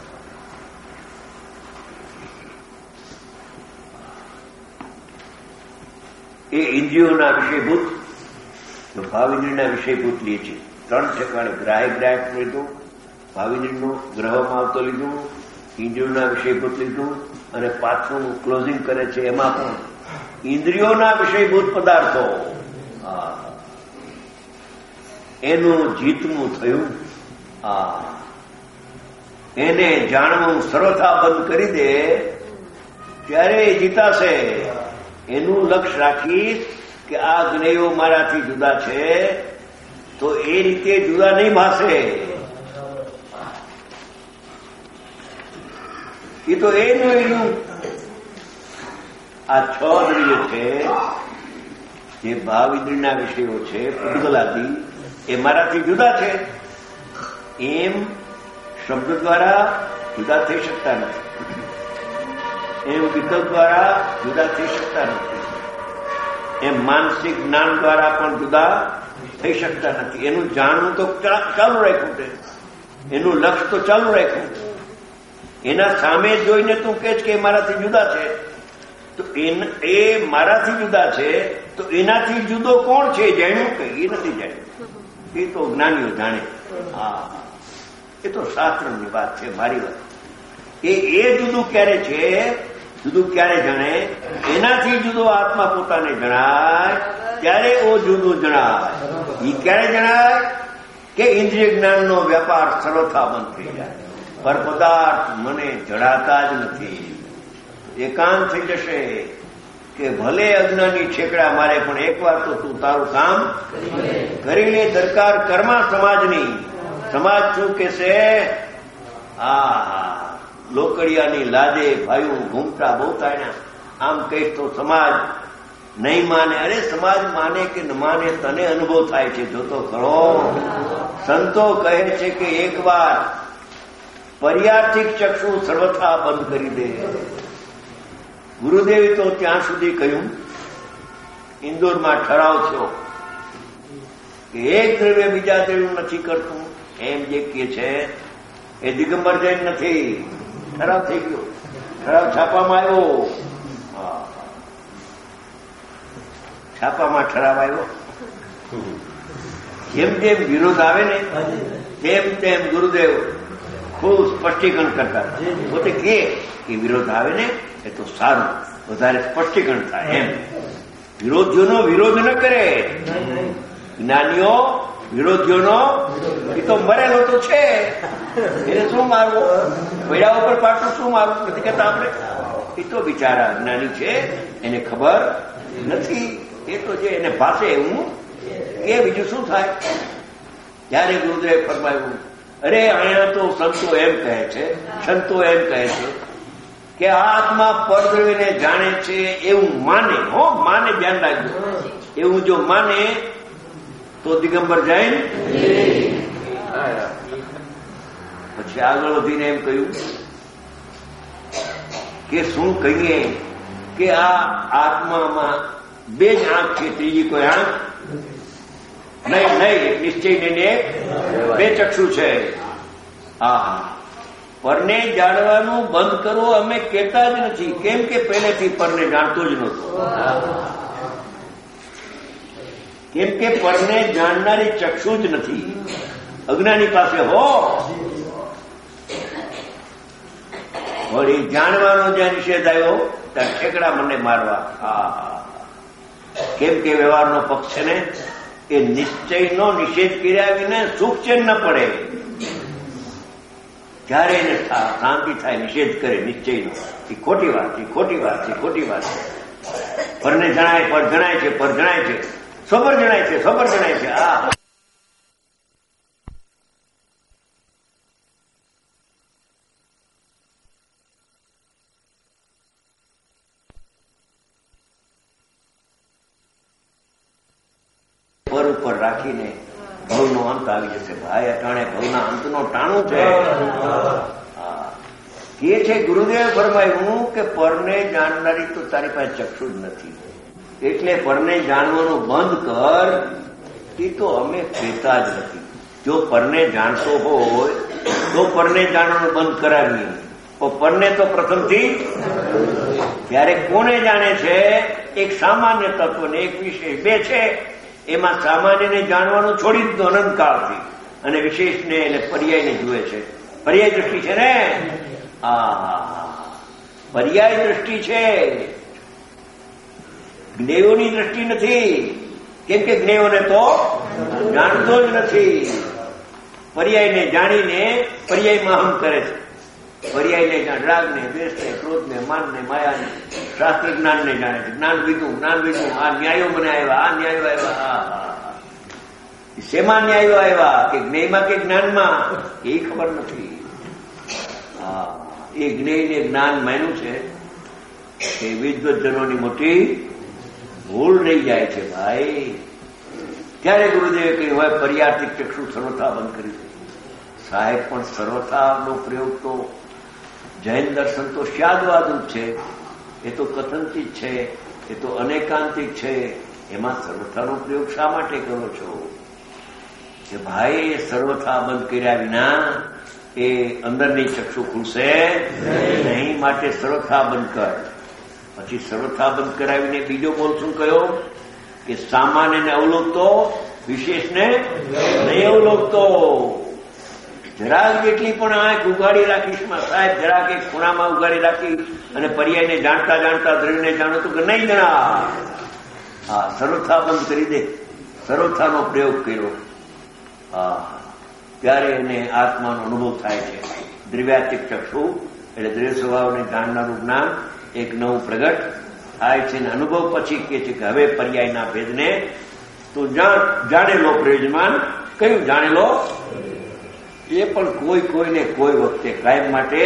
છે. એ ઇન્દ્રિયોના વિષયભૂત તો ભાવિન્દ્રિયના વિષયભૂત લે છે. ત્રણ ઠેકાણે ગ્રાહ્ય ગ્રાહક લીધું, ભાવિન્દ્રિયનું ગ્રહમાં આવતો લીધું, ઇન્દ્રિયોના વિષયભૂત લીધું અને પાછું ક્લોઝિંગ કરે છે એમાં પણ ઇન્દ્રિયોના વિષયભૂત પદાર્થો એનું જીતવું થયું. એને જાણવું સર્વથા બંધ કરી દે ત્યારે એ જીતાશે. એનું લક્ષ્ય રાખીશ કે આ જ્ઞેયો મારાથી જુદા છે તો એ રીતે જુદા નહીં ભાસે. એ તો એ જોયું આ છ દ્રવ્ય છે જે ભાવ ઇન્દ્રિયના વિષયો છે પૂતગલાદી એ મારાથી જુદા છે એમ શબ્દ દ્વારા જુદા થઈ શકતા નથી, એમ વિકલ્પ દ્વારા જુદા થઈ શકતા નથી, એમ માનસિક જ્ઞાન દ્વારા પણ જુદા થઈ શકતા નથી. એનું જાણવું તો ચાલુ રાખ્યું છે, એનું લક્ષ્ય તો ચાલુ રાખ્યું. એના સામે જોઈને તું કહે કે મારાથી જુદા છે તો એ મારાથી જુદા છે તો એનાથી જુદો કોણ છે જાણ્યું કે એ નથી જાણ્યું. એ તો જ્ઞાનીઓ જાણે. હા એ તો શાસ્ત્રની વાત છે, મારી વાત. એ એ જુદું ક્યારે છે, જુદું ક્યારે જણે, એનાથી જુદો આત્મા પોતાને જણાય ત્યારે ઓ જુદું જણાય. એ ક્યારે જણાય કે ઇન્દ્રિય જ્ઞાનનો વ્યાપાર સર્વથા બંધ થઈ જાય. પર પદાર્થ મને જણાતા જ નથી. એકાંત થઈ જશે કે ભલે અજ્ઞાની છેકડા મારે પણ એકવાર તો તું તારું કામ કરી લે. દરકાર કર્મા સમાજની. સમાજ શું કહેશે? આ લોકડિયાની લાજે ભાઈઓ ઘૂમતા બહુ તાણ્યા. આમ કહીશ તો સમાજ નહીં માને. અરે સમાજ માને કે ન માને તને અનુભવ થાય છે, જોતો ખરો. સંતો કહે છે કે એક વાર પર્યાર્થિક ચક્ષુ સર્વથા બંધ કરી દે. ગુરુદેવે તો ત્યાં સુધી કહ્યું ઇન્દોરમાં ઠરાવ થયો કે એક દ્રવ્ય બીજા દ્રવ્ય નથી કરતું, એમ જે કે છે એ દિગંબર જૈન નથી. ઠરાવ થઈ ગયો, ઠરાવ છાપામાં આવ્યો, છાપામાં ઠરાવ આવ્યો. જેમ જેમ વિરોધ આવે ને તેમ તેમ ગુરુદેવ ખૂબ સ્પષ્ટીકરણ કરતા પોતે કે વિરોધ આવે ને એ તો સારું, વધારે સ્પષ્ટીકરણ થાય એમ. વિરોધીઓનો વિરોધ ન કરે. જ્ઞાનીઓ વિરોધીઓનો એ તો મરેલો તો છે, એને શું મારવો, પૈડા ઉપર પાટું શું મારવું નથી કહેતા આપણે. એ તો બિચારા જ્ઞાની છે, એને ખબર નથી. એ તો જે એને ભાષે એવું કે બીજું શું થાય. ત્યારે ગુરુદેવ ફરમાયું, અરે અહીંયા તો સંતો એમ કહે છે, સંતો એમ કહે છે કે આ આત્મા પરદ્રવ્યને જાણે છે એવું માને. હો, માને, ધ્યાન રાખજો. એવું જો માને તો દિગંબર જૈન. પછી આગળ વધીને એમ કહ્યું કે શું કહીએ કે આ આત્મામાં બે જ આંખ છે, ત્રીજી કોઈ આંખ નહીં. નહીં નિશ્ચય ને બે ચક્ષુ છે. હા, પરને જાણવાનું બંધ કરો અમે કહેતા જ નથી, કેમ કે પહેલેથી પરને જાણતો જ નહોતો. કેમ કે પરને જાણનારી ચક્ષુ જ નથી. અજ્ઞાની પાસે હો, વળી જાણવાનો જ્યાં નિષેધ આવ્યો ત્યાં ઠેકડા મને મારવા. હા, કેમ કે વ્યવહારનો પક્ષ છે ને એ નિશ્ચયનો નિષેધ કર્યા વિના સુખ ચેન ન પડે. જ્યારે એને શાંતિ થાય નિષેધ કરે નિશ્ચયનો, એ ખોટી વાત છે, ખોટી વાત છે, ખોટી વાત છે. પરને જણાય, પર જણાય છે, પર જણાય છે, સબર જણાય છે, સબર જણાય છે. આ પર ઉપર રાખીને ભવનો અંત આવી જશે. ભાઈ અટાણે ભવના અંતનો ટાણું છે. એ છે ગુરુદેવ ફરમાયું કે પરને જાણનારી તો તારી પાસે ચક્ષુ જ નથી, એટલે પરને જાણવાનું બંધ કર. એ તો અમે કહેતા જ નથી. જો પરને જાણતો હોય તો પરને જાણવાનું બંધ કરાવીએ. પરને તો પ્રથમથી ત્યારે કોને જાણે છે? એક સામાન્ય તત્વ ને એક વિશેષ, બે છે. એમાં સામાન્યને જાણવાનું છોડી દીધું અનંતકાળથી, અને વિશેષને એટલે પર્યાયને જુએ છે. પર્યાય દ્રષ્ટિ છે ને, આ પર્યાય દ્રષ્ટિ છે, જ્ઞેયોની દ્રષ્ટિ નથી. કેમ કે જ્ઞેયોને તો જાણતો જ નથી. પર્યાયને જાણીને પર્યાયમાં અહમ કરે છે. પર્યાયને રાગને, દ્વેષને, ક્રોધને, માનને, માયાને, શાસ્ત્ર જ્ઞાનને જાણે છે. જ્ઞાન વિધું, જ્ઞાન વિધું. આ ન્યાયો મને આવ્યા, આ ન્યાયો આવ્યા. શેમાં ન્યાયો આવ્યા? કે જ્ઞેયમાં કે જ્ઞાનમાં? એ ખબર નથી. હા, એ જ્ઞેયને જ્ઞાન માન્યું છે કે વિદ્વજનોની મોટી ભૂલ રહી જાય છે ભાઈ. ત્યારે ગુરુદેવે કહ્યું હોય પર્યાર્થિક ચક્ષુ સર્વથા બંધ કરી દે. સાહેબ પણ સર્વથાનો પ્રયોગ તો જૈન દર્શન તો શાદવાદું છે, એ તો કથનથી જ છે, એ તો અનેકાંતિક છે. એમાં સર્વથાનો પ્રયોગ શા માટે કરો છો? કે ભાઈ સર્વથા બંધ કર્યા વિના એ અંદરની ચક્ષુ ખુલશે નહીં, માટે સર્વથા બંધ કર. પછી સર્વથા બંધ કરાવીને બીજો બોલ શું કહ્યો? કે સામાન્યને અવલોકતો, વિશેષને નહીં અવલોકતો. જરાક જેટલી પણ આંખ ઉગાડી રાખીશ સાહેબ, જરાક એક ખૂણામાં ઉગાડી રાખી અને પર્યાયને જાણતા જાણતા દ્રવ્યને જાણો તો કે નહીં જણા. હા, સર્વથા બંધ કરી દે. સર્વથાનો પ્રયોગ કર્યો. હા, ત્યારે એને આત્માનો અનુભવ થાય છે. દ્રવ્યાત્મિક ચક્ષુ એટલે દ્રવ્ય સ્વભાવને જાણનારું જ્ઞાન એક નવું પ્રગટ થાય છે. અનુભવ પછી કે છે કે હવે પર્યાયના ભેદને તું જાણેલો. પ્રયોજમાન કયું જાણેલો? એ પણ કોઈ કોઈને કોઈ વખતે કાયમ માટે.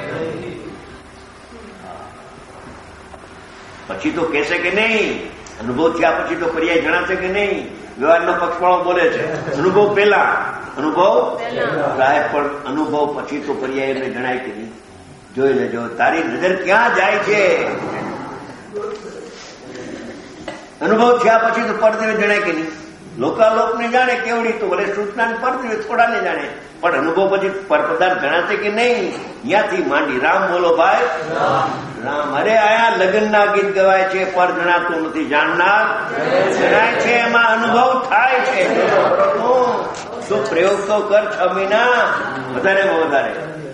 પછી તો કહેશે કે નહીં, અનુભવ થયા પછી તો પર્યાય જણાશે કે નહીં. વ્યવહારનો પક્ષવાળો બોલે છે અનુભવ પહેલા, અનુભવ સાહેબ પણ અનુભવ પછી તો પર્યાય એમને જણાય કે નહીં. જોઈ લેજો તારી નજર ક્યાં જાય છે. અનુભવ થયા પછી તો પરદેવે જણાય કે નહીં? લોકાલોકને જાણે કેવડી તો ભલે સૂચના પરદેવે થોડાને જાણે, પણ અનુભવ પછી પરપદાર્થ જણાશે કે નહીં? ત્યાંથી માંડી રામ બોલો ભાઈ રામ. અરે આયા લગ્નના ગીત ગવાય છે, પર જણાતું નથી, જાણનાર જણાય છે, એમાં અનુભવ થાય છે. તો પ્રયોગ તો કર છ મહિના વધારેમાં વધારે,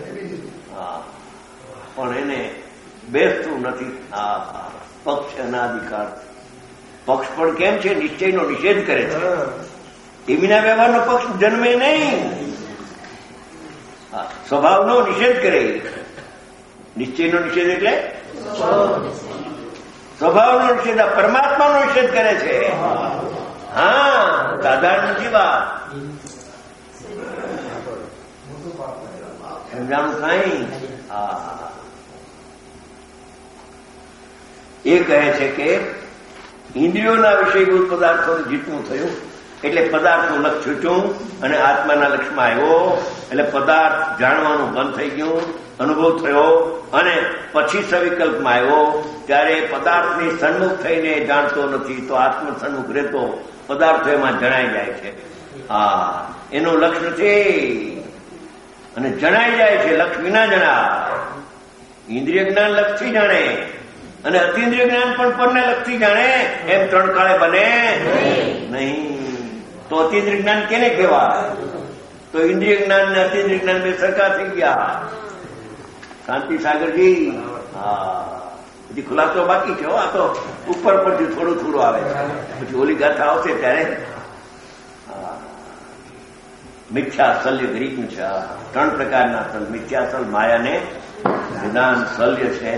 પણ એને બેસતું નથી. આ પક્ષ અનાધિકાર પક્ષ પણ કેમ છે? નિશ્ચયનો નિષેધ કરે છે. એમના વ્યવહારનો પક્ષ જન્મે નહીં, સ્વભાવનો નિષેધ કરે. નિશ્ચયનો નિષેધ એટલે સ્વભાવનો નિષેધ, પરમાત્માનો નિષેધ કરે છે. હા, સાધારણ નથી વાત. સમજાણું કઈ? હા, એ કહે છે કે ઇન્દ્રિયોના વિષયભૂત પદાર્થોને જીતવું થયું એટલે પદાર્થનું લક્ષ છૂટ્યું અને આત્માના લક્ષમાં આવ્યો એટલે પદાર્થ જાણવાનું બંધ થઈ ગયું, અનુભવ થયો અને પછી સવિકલ્પમાં આવ્યો ત્યારે પદાર્થની સન્મુખ થઈને જાણતો નથી, તો આત્મ સન્મુખ રહેતો પદાર્થો એમાં જણાઈ જાય છે. હા, એનું લક્ષ નથી અને જણાઈ જાય છે. લક્ષ વિના જણા. ઇન્દ્રિય જ્ઞાન લક્ષથી જાણે અને અતિન્દ્રિય જ્ઞાન પણ પરને લક્ષથી જાણે, એમ ત્રણ કાળે બને નહીં. તો અતિન્દ્રિય જ્ઞાન કેને કહેવાય? તો ઇન્દ્રિય જ્ઞાન ને અતિન્દ્રિય જ્ઞાન બે સરખા થઈ ગયા. શાંતિ સાગરજી, હા, પછી ખુલાસો બાકી છે. આ તો ઉપર પરથી થોડું થોડું આવે, પછી ઓલી ગાથા આવશે ત્યારે. મિથ્યા સલ્ય ગ્રીકનું છે. ત્રણ પ્રકારના સલ, મિથ્યા સલ, માયા ને નિદાન સલ્ય છે.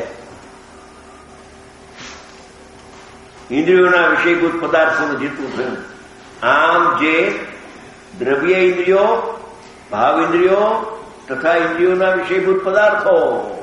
ઇન્દ્રિયોના વિષયભૂત પદાર્થોનું જીતવું થયું. આમ જે દ્રવ્ય ઇન્દ્રિયો, ભાવ ઇન્દ્રિયો તથા ઇન્દ્રિયોના વિષયભૂત પદાર્થો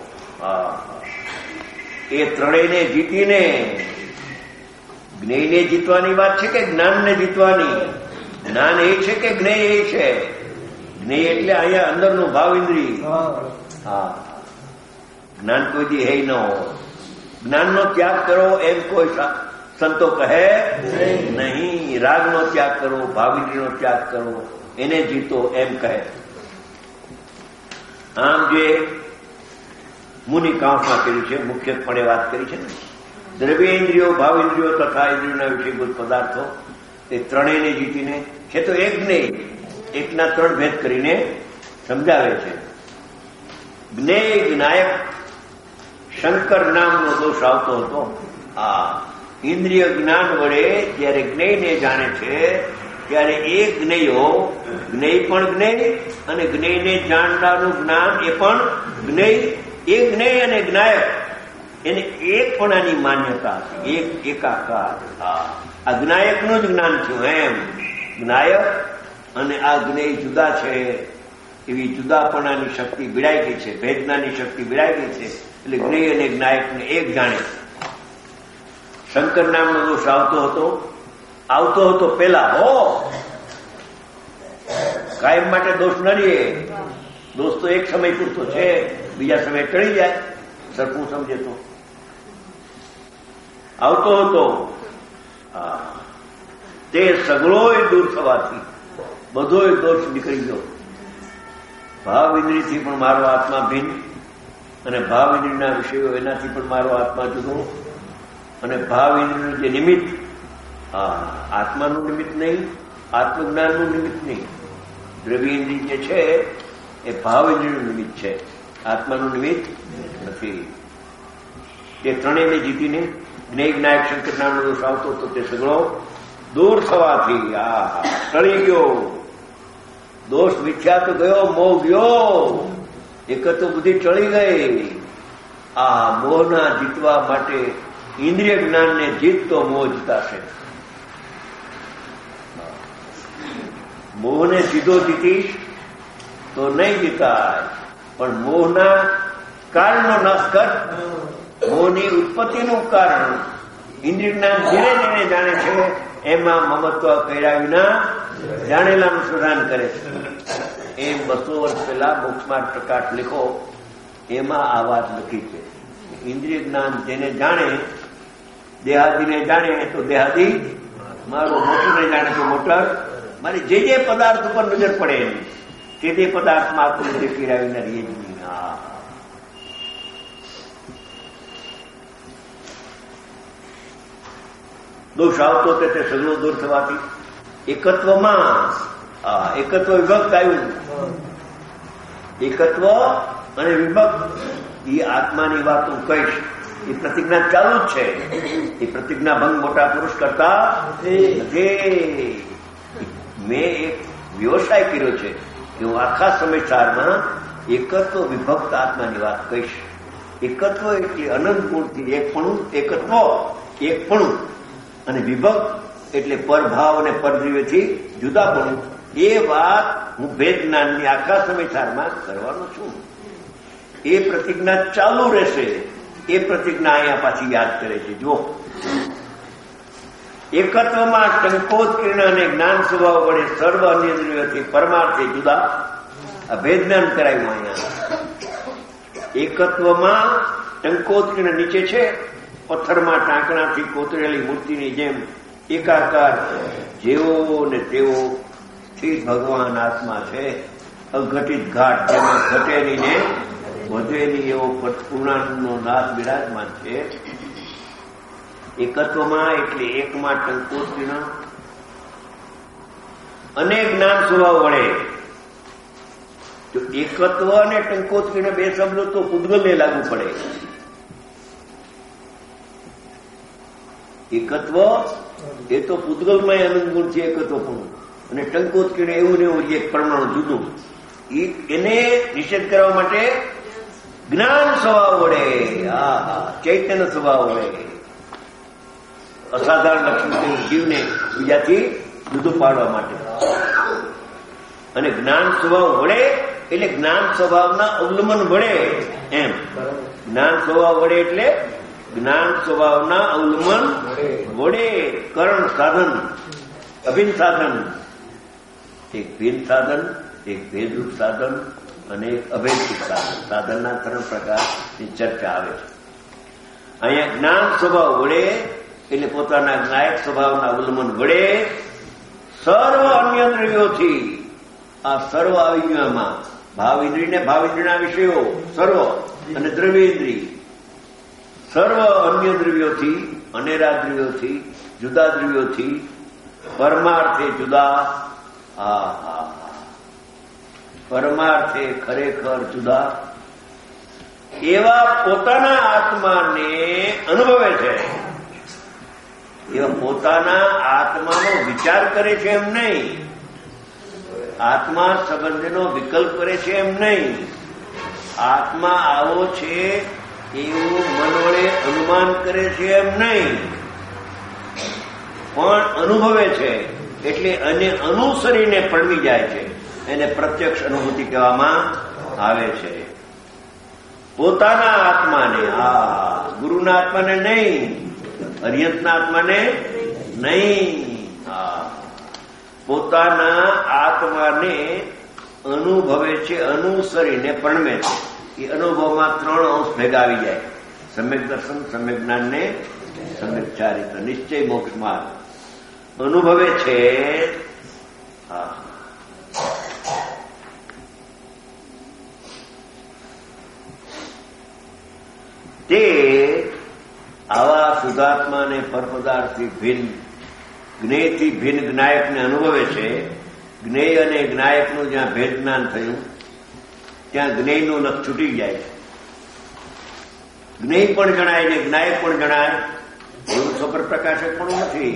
એ ત્રણેયને જીતીને જ્ઞેયને જીતવાની વાત છે કે જ્ઞાનને જીતવાની? જ્ઞાન એ છે કે જ્ઞેય એ છે? જ્ઞેય એટલે અહીંયા અંદરનું ભાવ ઇન્દ્રિય. હા, જ્ઞાન કોઈ દી હે ન હોય. જ્ઞાનનો ત્યાગ કરો એમ કોઈ સંતો કહે નહીં. રાગનો ત્યાગ કરો, ભાવિન્દ્રિયનો ત્યાગ કરો, એને જીતો એમ કહે. આમ જે મુનિ કાંસમાં કર્યું છે, મુખ્યપણે વાત કરી છે ને, દ્રવ્ય ઇન્દ્રિયો, ભાવ ઇન્દ્રિયો તથા ઇન્દ્રિયોના વિષયભૂત પદાર્થો એ ત્રણેયને જીતીને છે. તો એક જ્ઞેય, એકના ત્રણ ભેદ કરીને સમજાવે છે. જ્ઞેય જ્ઞાયક શંકર નામનો દોષ આવતો હતો. આ ઇન્દ્રિય જ્ઞાન વડે જયારે જ્ઞેયને જાણે છે ત્યારે એ જ્ઞેયો, જ્ઞેય પણ જ્ઞેય અને જ્ઞેયને જાણનારનું જ્ઞાન એ પણ જ્ઞેય. એ જ્ઞેય અને જ્ઞાયક એને એકપણાની માન્યતા હતી, એક એકાકાર. આ જ્ઞાયકનું જ જ્ઞાન થયું એમ. જ્ઞાયક અને આ જ્ઞેય જુદા છે એવી જુદાપણાની શક્તિ ભીડાઈ ગઈ છે, ભેદનાની શક્તિ ભીડાઈ ગઈ છે. એટલે જ્ઞેય અને જ્ઞાયકને એક જાણે. શંકર નામનો દોષ આવતો હતો આવતો હતો પેલા. હો, કાયમ માટે દોષ ન રહે. દોષ તો એક સમય પૂરતો છે, બીજા સમય ટળી જાય. સરખું સમજે તો આવતો હતો. તે સગળોય દૂર થવાથી બધોય દોષ નીકળી ગયો. ભાવ ઇન્દ્રિયથી પણ મારો આત્મા ભિન્ન અને ભાવ ઇન્દ્રિયના વિષયો એનાથી પણ મારો આત્મા જુદો. અને ભાવ ઇન્દ્રિયનું જે નિમિત્ત, આત્માનું નિમિત્ત નહીં, આત્મજ્ઞાનનું નિમિત્ત નહીં. દ્રવ્ય ઇન્દ્રિય જે છે એ ભાવ ઇન્દ્રિયનું નિમિત્ત છે, આત્માનું નિમિત્ત નથી. તે ત્રણેયને જીતીને જ્ઞેય જ્ઞાયક શંકર નામનો દોષ આવતો તો તે સગળો દૂર થવાથી આ ટળી ગયો. દોષ મિથ્યા તો ગયો, મોહ ગયો. એક તો બુદ્ધિ ટળી ગઈ. આ મોહના જીતવા માટે ઇન્દ્રિય જ્ઞાનને જીતતો મોહ જીતાશે. મોહને સીધો જીતીશ તો નહીં જીતાય, પણ મોહના કારણનો નાશ કર. મોહની ઉત્પત્તિનું કારણ ઇન્દ્રિય જ્ઞાન ધીરે ધીરે જાણે છે, એમાં મમત્વ કર્યા વિના જાણેલાનું સુધાન કરે છે. એમ બસો વર્ષ પહેલા મોક્ષમાં પ્રકાશ લીખો, એમાં આ વાત લખી છે. ઇન્દ્રિય જ્ઞાન જેને જાણે દેહાદીને જાણે તો દેહાદી મારું, મોટરને જાણે તો મોટર મારી. જે જે પદાર્થ ઉપર નજર પડે તે તે પદાર્થમાં આપણને જે પીરાવીને રહીએ જ નહીં. હા, દોષ આવતો તે સગળો દૂર થવાથી એકત્વમાં એકત્વ વિભક્ત આવ્યું. એકત્વ અને વિભક્ત એ આત્માની વાત હું કહીશ. એ પ્રતિજ્ઞા ચાલુ જ છે. એ પ્રતિજ્ઞા ભંગ મોટા પુરુષ કરતા નથી. મેં એક વ્યવસાય કર્યો છે કે હું આખા સમયસારમાં એકત્વ વિભક્ત આત્માની વાત કહીશ. એકત્વ એટલે અનંત ગુણથી એકપણું, એકત્વ એકપણું, અને વિભક્ત એટલે પરભાવ અને પરજીવેથી જુદાપણું. એ વાત હું ભેદ જ્ઞાનની આખા સમયસારમાં કરવાનો છું. એ પ્રતિજ્ઞા ચાલુ રહેશે. એ પ્રતિજ્ઞા અહીંયા પાછી યાદ કરે છે. જો એકત્વમાં સંકોચ કિરણ અને જ્ઞાન સ્વભાવ વડે સર્વ અન્ય દ્રવ્યોથી પરમાર્થે જુદા. આ ભેદ જ્ઞાન કરાયું અહીંયા. એકત્વમાં ટંકોત કિરણ નીચે છે, પથ્થરમાં ટાંકણાથી કોતરેલી મૂર્તિની જેમ એકાકાર જેવો ને તેવો સ્થિત ભગવાન આત્મા છે. અઘટિત ઘાટ જેમાં ઘટેની ને વધેની એવો પૂર્ણાંગનો નાથ બિરાજમાન છે. એકત્વમાં એટલે એકમાં ટંકોત કિરણ અને જ્ઞાન સ્વભાવ વડે. તો એકત્વ અને ટંકોત કિરણ બે શબ્દો તો પૂતગલને લાગુ પડે. એકત્વ એ તો પૂતગલમાં અનંત ગુણ છે એકત્વપણું, અને ટંકોત કિરણ એવું ને એવું એક પરમાણુ જુદું. એને નિષેધ કરવા માટે જ્ઞાન સ્વભાવ વડે, હા હા ચૈતન્ય સ્વભાવ વડે અસાધારણ લક્ષણ જીવને બીજાથી જુદું પાડવા માટે. અને જ્ઞાન સ્વભાવ વડે એટલે જ્ઞાન સ્વભાવના અવલંબન વડે. એમ જ્ઞાન સ્વભાવ વડે એટલે જ્ઞાન સ્વભાવના અવલંબન વડે. કરણ સાધન, અભિન્ન સાધન. એક ભિન્ન સાધન, એક ભેદરૂપ સાધન અને એક અભેદરૂપ સાધન. સાધનના ત્રણ પ્રકારની ચર્ચા આવે છે અહીંયા. જ્ઞાન સ્વભાવ વડે એટલે પોતાના જ્ઞાયક સ્વભાવના અવલંબન વડે સર્વ અન્ય દ્રવ્યોથી, આ સર્વ આવી ગયું એમાં ભાવ ઇન્દ્રિય ને ભાવ ઇન્દ્રિયના વિષયો સર્વ અને દ્રવ્યેન્દ્રિય, સર્વ અન્ય દ્રવ્યોથી, અનેરા દ્રવ્યોથી, જુદા દ્રવ્યોથી પરમાર્થે જુદા. હા હા પરમાર્થે ખરેખર જુદા એવા પોતાના આત્માને અનુભવે છે. એવા પોતાના આત્માનો વિચાર કરે છે એમ નહીં, આત્મા સંબંધનો વિકલ્પ કરે છે એમ નહીં, આત્મા આવો છે એવું મન વડે અનુમાન કરે છે એમ નહીં, પણ અનુભવે છે. એટલે અને અનુસરીને પડવી જાય છે. એને પ્રત્યક્ષ અનુભૂતિ કહેવામાં આવે છે. પોતાના આત્માને, હા ગુરુના આત્માને નહીં, અરિયંતના આત્માને નહીં, હા પોતાના આત્માને અનુભવે છે, અનુસરીને પરમે છે. એ અનુભવમાં ત્રણ અંશ ભેગા આવી જાય: સમ્યક દર્શન, સમ્યક જ્ઞાન ને સમ્યક ચારિત્ર. નિશ્ચય મોક્ષ માર્ગ અનુભવે છે. હા તે આવા શુદ્ધાત્મા અને પરપદાર્થથી ભિન્ન, જ્ઞેયથી ભિન્ન જ્ઞાયકને અનુભવે છે. જ્ઞેય અને જ્ઞાયકનું જ્યાં ભેદ જ્ઞાન થયું ત્યાં જ્ઞેયનું લક્ષ છૂટી જાય છે. જ્ઞેય પણ જણાય ને જ્ઞાયક પણ જણાય એવું સ્વપ્ર પ્રકાશક પણ નથી.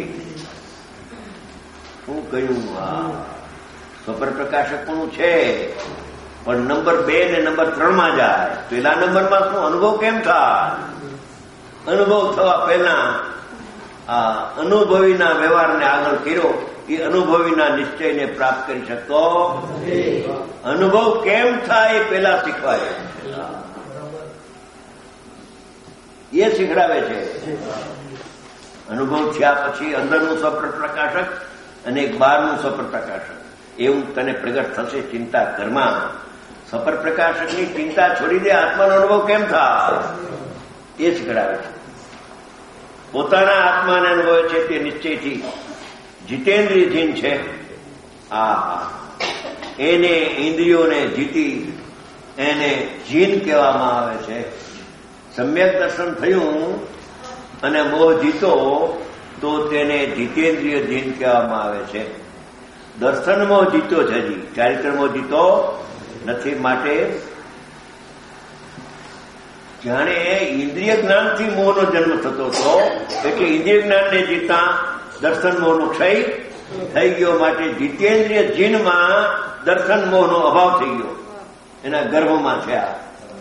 શું કહ્યું? હા સ્વપ્ર પ્રકાશક પણ છે, પણ નંબર બે ને નંબર ત્રણ માં જાય. પેલા નંબરમાં શું અનુભવ કેમ થાય? અનુભવ થવા પહેલા આ અનુભવીના વ્યવહારને આગળ કર્યો એ અનુભવીના નિશ્ચયને પ્રાપ્ત કરી શકતો. અનુભવ કેમ થાય એ પેલા શીખવાય, એ શીખડાવે છે. અનુભવ થયા પછી અંદરનું સ્વપ્ર પ્રકાશક અને એક બહારનું સ્વપ્ર પ્રકાશક એવું તને પ્રગટ થશે. ચિંતા કરમાં સ્વપ્ર પ્રકાશકની ચિંતા છોડી દે. આત્માનો અનુભવ કેમ થાય એ શીખડાવે છે. પોતાના આત્માને અનુભવે છે તે નિશ્ચયથી જીતેન્દ્રિય જીન છે. આ એને ઇન્દ્રિયોને જીતી એને જીન કહેવામાં આવે છે. સમ્યક દર્શન થયું અને મોહ જીતો તો તેને જીતેન્દ્રિય જીન કહેવામાં આવે છે. દર્શનમાં જીતો છે, હજી ચારિત્રમાં જીતો નથી. માટે જાણે ઇન્દ્રિય જ્ઞાનથી મોહનો જન્મ થતો હતો, એટલે ઇન્દ્રિય જ્ઞાનને જીતા દર્શન મોહનો ક્ષય થઈ ગયો. માટે જીતેન્દ્રિય જીનમાં દર્શન મોહનો અભાવ થઈ ગયો, એના ગર્ભમાં છે. આ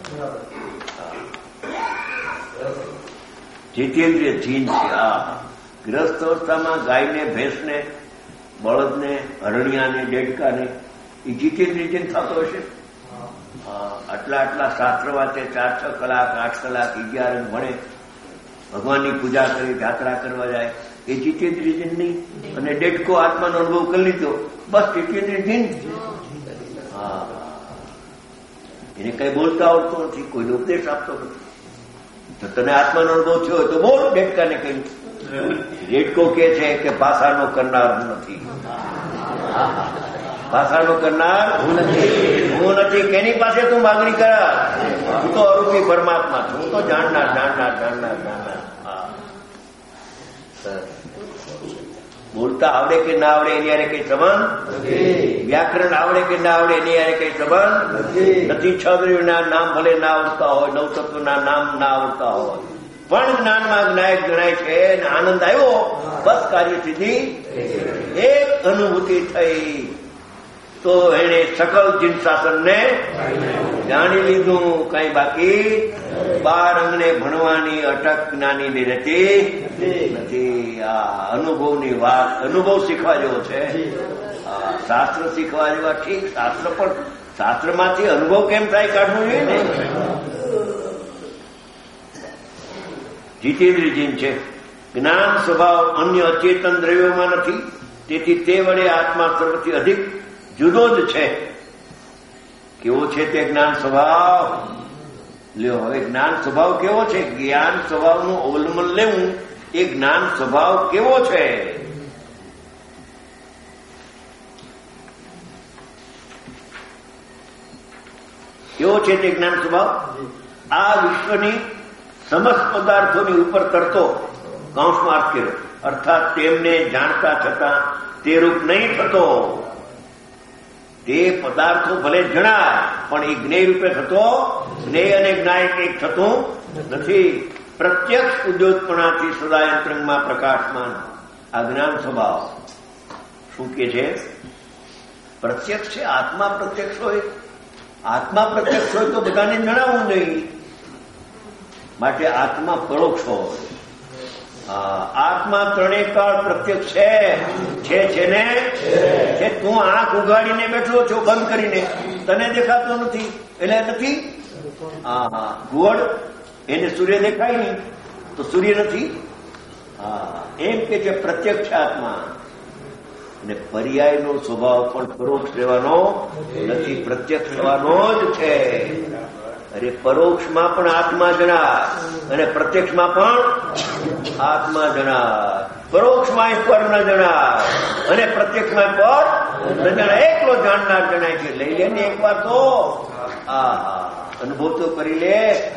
જીતેન્દ્રિય જીન છે. આ ગ્રસ્ત અવસ્થામાં ગાયને, ભેંસને, બળદને, હરણિયાને, ડેડકાને એ જીતેન્દ્રિય જીન થતો હશે. આટલા આટલા શાસ્ત્ર વાંચે, ચાર છ કલાક, આઠ કલાક, અગિયાર ભણે, ભગવાનની પૂજા કરી, યાત્રા કરવા જાય, એ જીતેન્દ્રિય જીન નહીં. અને ડેડકો આત્માનો અનુભવ કરી લીધો, બસ જીતેન્દ્રિય જીન. હા, એને કઈ બોલતા આવડતું નથી, કોઈને ઉપદેશ આપતો નથી. તો તને આત્માનો અનુભવ થયો હોય તો બોલ. ડેડકાને કહ્યું, ડેડકો કે છે કે ભાષાનો કરનાર હું નથી. ભાષાનો કરનાર હું નથી. હું નથી કેની પાસે તું માગણી કર? હું તો અરૂપી પરમાત્મા છું. હું તો જાણનાર જાણનાર જાણનાર જાણનાર. બોલતા આવડે કે ના આવડે એની યારે કઈ સંબંધ? વ્યાકરણ આવડે કે ના આવડે એની યારે કઈ સંબંધ નથી. છ દ્રવ્યના નામ ભલે ના આવડતા હોય, નવ તત્વના નામ ના આવડતા હોય, પણ જ્ઞાનમાં જ્ઞાયક જણાય છે. અને આનંદ આવ્યો, બસ કાર્ય સિદ્ધિ. એક અનુભૂતિ થઈ તો એને સકલ જીન શાસનને જાણી લીધું. કઈ બાકી બાર અંગને ભણવાની અટક જ્ઞાની રહેતી નથી. આ અનુભવની વાત, અનુભવ શીખવા જેવો છે. શાસ્ત્ર શીખવા જેવા ઠીક, શાસ્ત્ર પણ શાસ્ત્રમાંથી અનુભવ કેમ થાય કાઢવું જોઈએ ને. જીતેન્દ્રિય જીન છે. જ્ઞાન સ્વભાવ અન્ય અચેતન દ્રવ્યોમાં નથી, તેથી તે વડે આત્મા સર્વથી અધિક જુદો જ છે. કેવો છે તે જ્ઞાન સ્વભાવ? લ્યો, હવે જ્ઞાન સ્વભાવ કેવો છે? જ્ઞાન સ્વભાવનું અવલંબન લેવું. એ જ્ઞાન સ્વભાવ કેવો છે? કેવો છે તે જ્ઞાન સ્વભાવ? આ વિશ્વની સમસ્ત પદાર્થોની ઉપર તરતો, કૌંસમાં અર્થ કર્યો, અર્થાત તેમને જાણતા છતાં તે રૂપ નહીં થતો. તે પદાર્થો ભલે જણાય, પણ એ જ્ઞેય રૂપે થતો, જ્ઞેય અને જ્ઞાયક એક થતું નથી. પ્રત્યક્ષ ઉદ્યોગપણાથી સદા યંત્રંગમાં પ્રકાશમાન આ જ્ઞાન સ્વભાવ શું કે છે? પ્રત્યક્ષ છે. આત્મા પ્રત્યક્ષ હોય, આત્મા પ્રત્યક્ષ હોય તો બધાને જણાવવું નહીં. માટે આત્મા પરોક્ષ હોય. આત્મા ત્રણેય કાળ પ્રત્યક્ષ છે. છે ને કે તું આંખ ઉગાડીને બેઠો છો બંધ કરીને, તને દેખાતો નથી એટલે નથી. હા હા, ઘુવડ એને સૂર્ય દેખાય નહીં તો સૂર્ય નથી. હા, એમ કે છે પ્રત્યક્ષ આત્મા. અને પર્યાયનો સ્વભાવ પણ પરોક્ષ રહેવાનો નથી, પ્રત્યક્ષ થવાનો જ છે. અરે પરોક્ષમાં પણ આત્મા જણાય અને પ્રત્યક્ષમાં પણ આત્મા જણાય. પરોક્ષમાં પર ન જણાય અને પ્રત્યક્ષમાં પર ન જણાય. એકલો જાણનાર જણાય છે. લઈ લે ને એકવાર તો, આ અનુભવ તો કરી લે.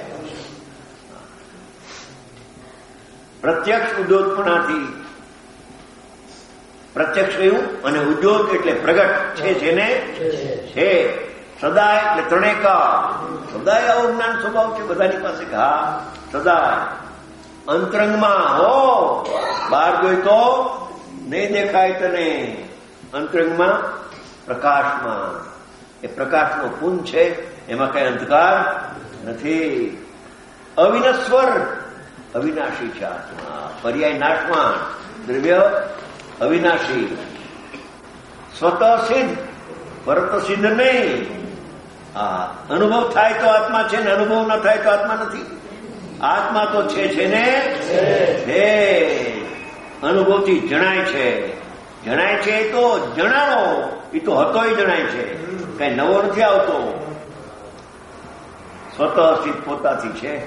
પ્રત્યક્ષ ઉદ્યોગપણાથી, પ્રત્યક્ષ કહ્યું અને ઉદ્યોગ એટલે પ્રગટ છે. જેને છે સદાય એટલે ત્રણેય કાળ. સદાય આવો જ્ઞાન સ્વભાવ છે બધાની પાસે. હા, સદાય અંતરંગમાં હો, બહાર જોઈ તો નહીં દેખાય તને. અંતરંગમાં પ્રકાશમાં. એ પ્રકાશનો પુંજ છે, એમાં કઈ અંધકાર નથી. અવિનશ્વર, અવિનાશી છે આત્મા. પર્યાય નાશવાન, દ્રવ્ય અવિનાશી. સ્વતઃ સિદ્ધ, પરત સિદ્ધ નહીં. હા, અનુભવ થાય તો આત્મા છે ને અનુભવ ન થાય તો આત્મા નથી. આત્મા તો છે છે ને છે. અનુભવથી જણાય છે. જણાય છે એ તો જણાવો, એ તો હતોય જણાય છે, કઈ નવો નથી આવતો. સ્વતઃ સિદ્ધ પોતાથી છે.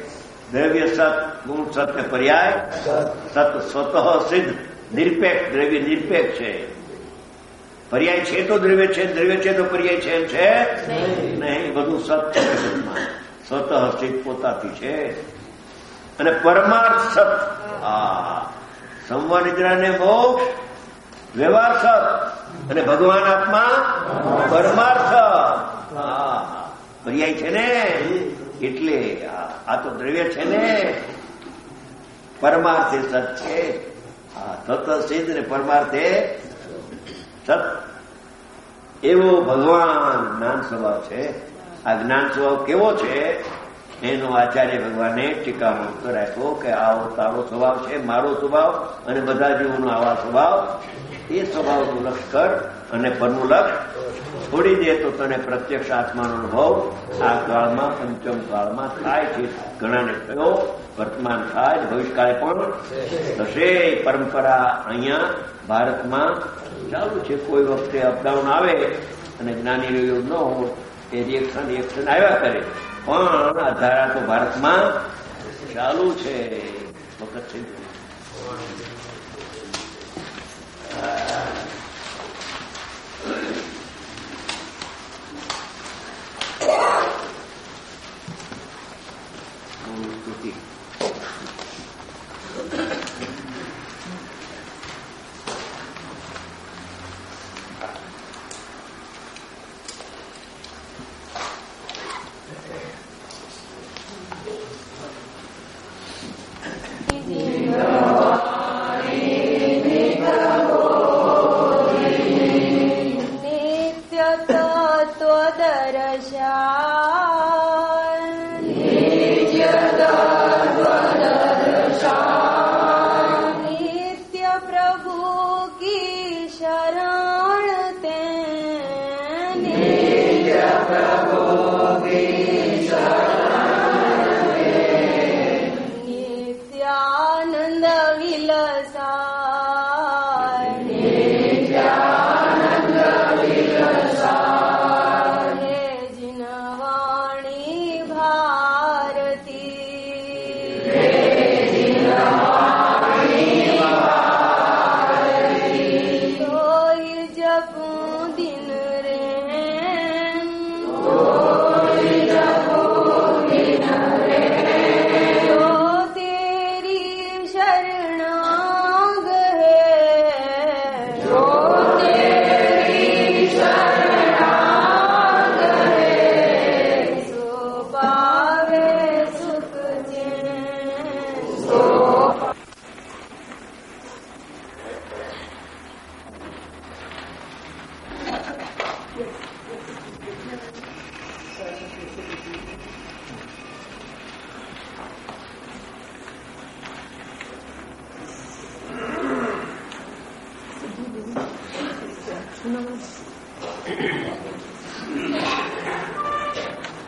દ્રવ્ય સત, ગુણ સત ને પર્યાય સત. સ્વતઃ સિદ્ધ નિરપેક્ષ દ્રવ્ય નિરપેક્ષ છે. પર્યાય છે તો દ્રવ્ય છે, દ્રવ્ય છે તો પર્યાય છે એમ છે નહીં. બધું સત છે જગતમાં. સ્વતઃ સિદ્ધ પોતાથી છે. અને પરમાર્થ સત. હા, સંવર નિદ્રા ને મોક્ષ વ્યવહાર સત, અને ભગવાન આત્મા પરમાર્થ. હા, પર્યાય છે ને એટલે આ તો દ્રવ્ય છે ને, પરમાર્થે સત છે. હા, તત સિદ્ધ ને પરમાર્થે સત. એવો ભગવાન જ્ઞાન સ્વભાવ છે. આ જ્ઞાન સ્વભાવ કેવો છે એનો આચાર્ય ભગવાને ટીકામાં ઉત્તર આપ્યો કે આવો તારો સ્વભાવ છે, મારો સ્વભાવ અને બધા જીવોનો આવા સ્વભાવ. એ સ્વભાવનું લક્ષ કર અને પરનું લક્ષ છોડી દે તો તને પ્રત્યક્ષ આત્માનો અનુભવ આ કાળમાં પંચમ કાળમાં થાય છે. ઘણાને થયો, વર્તમાન થાય, ભવિષ્યકાળે પણ થશે. પરંપરા અહીંયા ભારતમાં ચાલુ છે. કોઈ વખતે અપડાઉન આવે અને જ્ઞાની યોગ ન હોય એ રિએક્શન રિએક્શન આવ્યા કરે, પણ આ ધારા તો ભારતમાં ચાલુ છે. વખત છે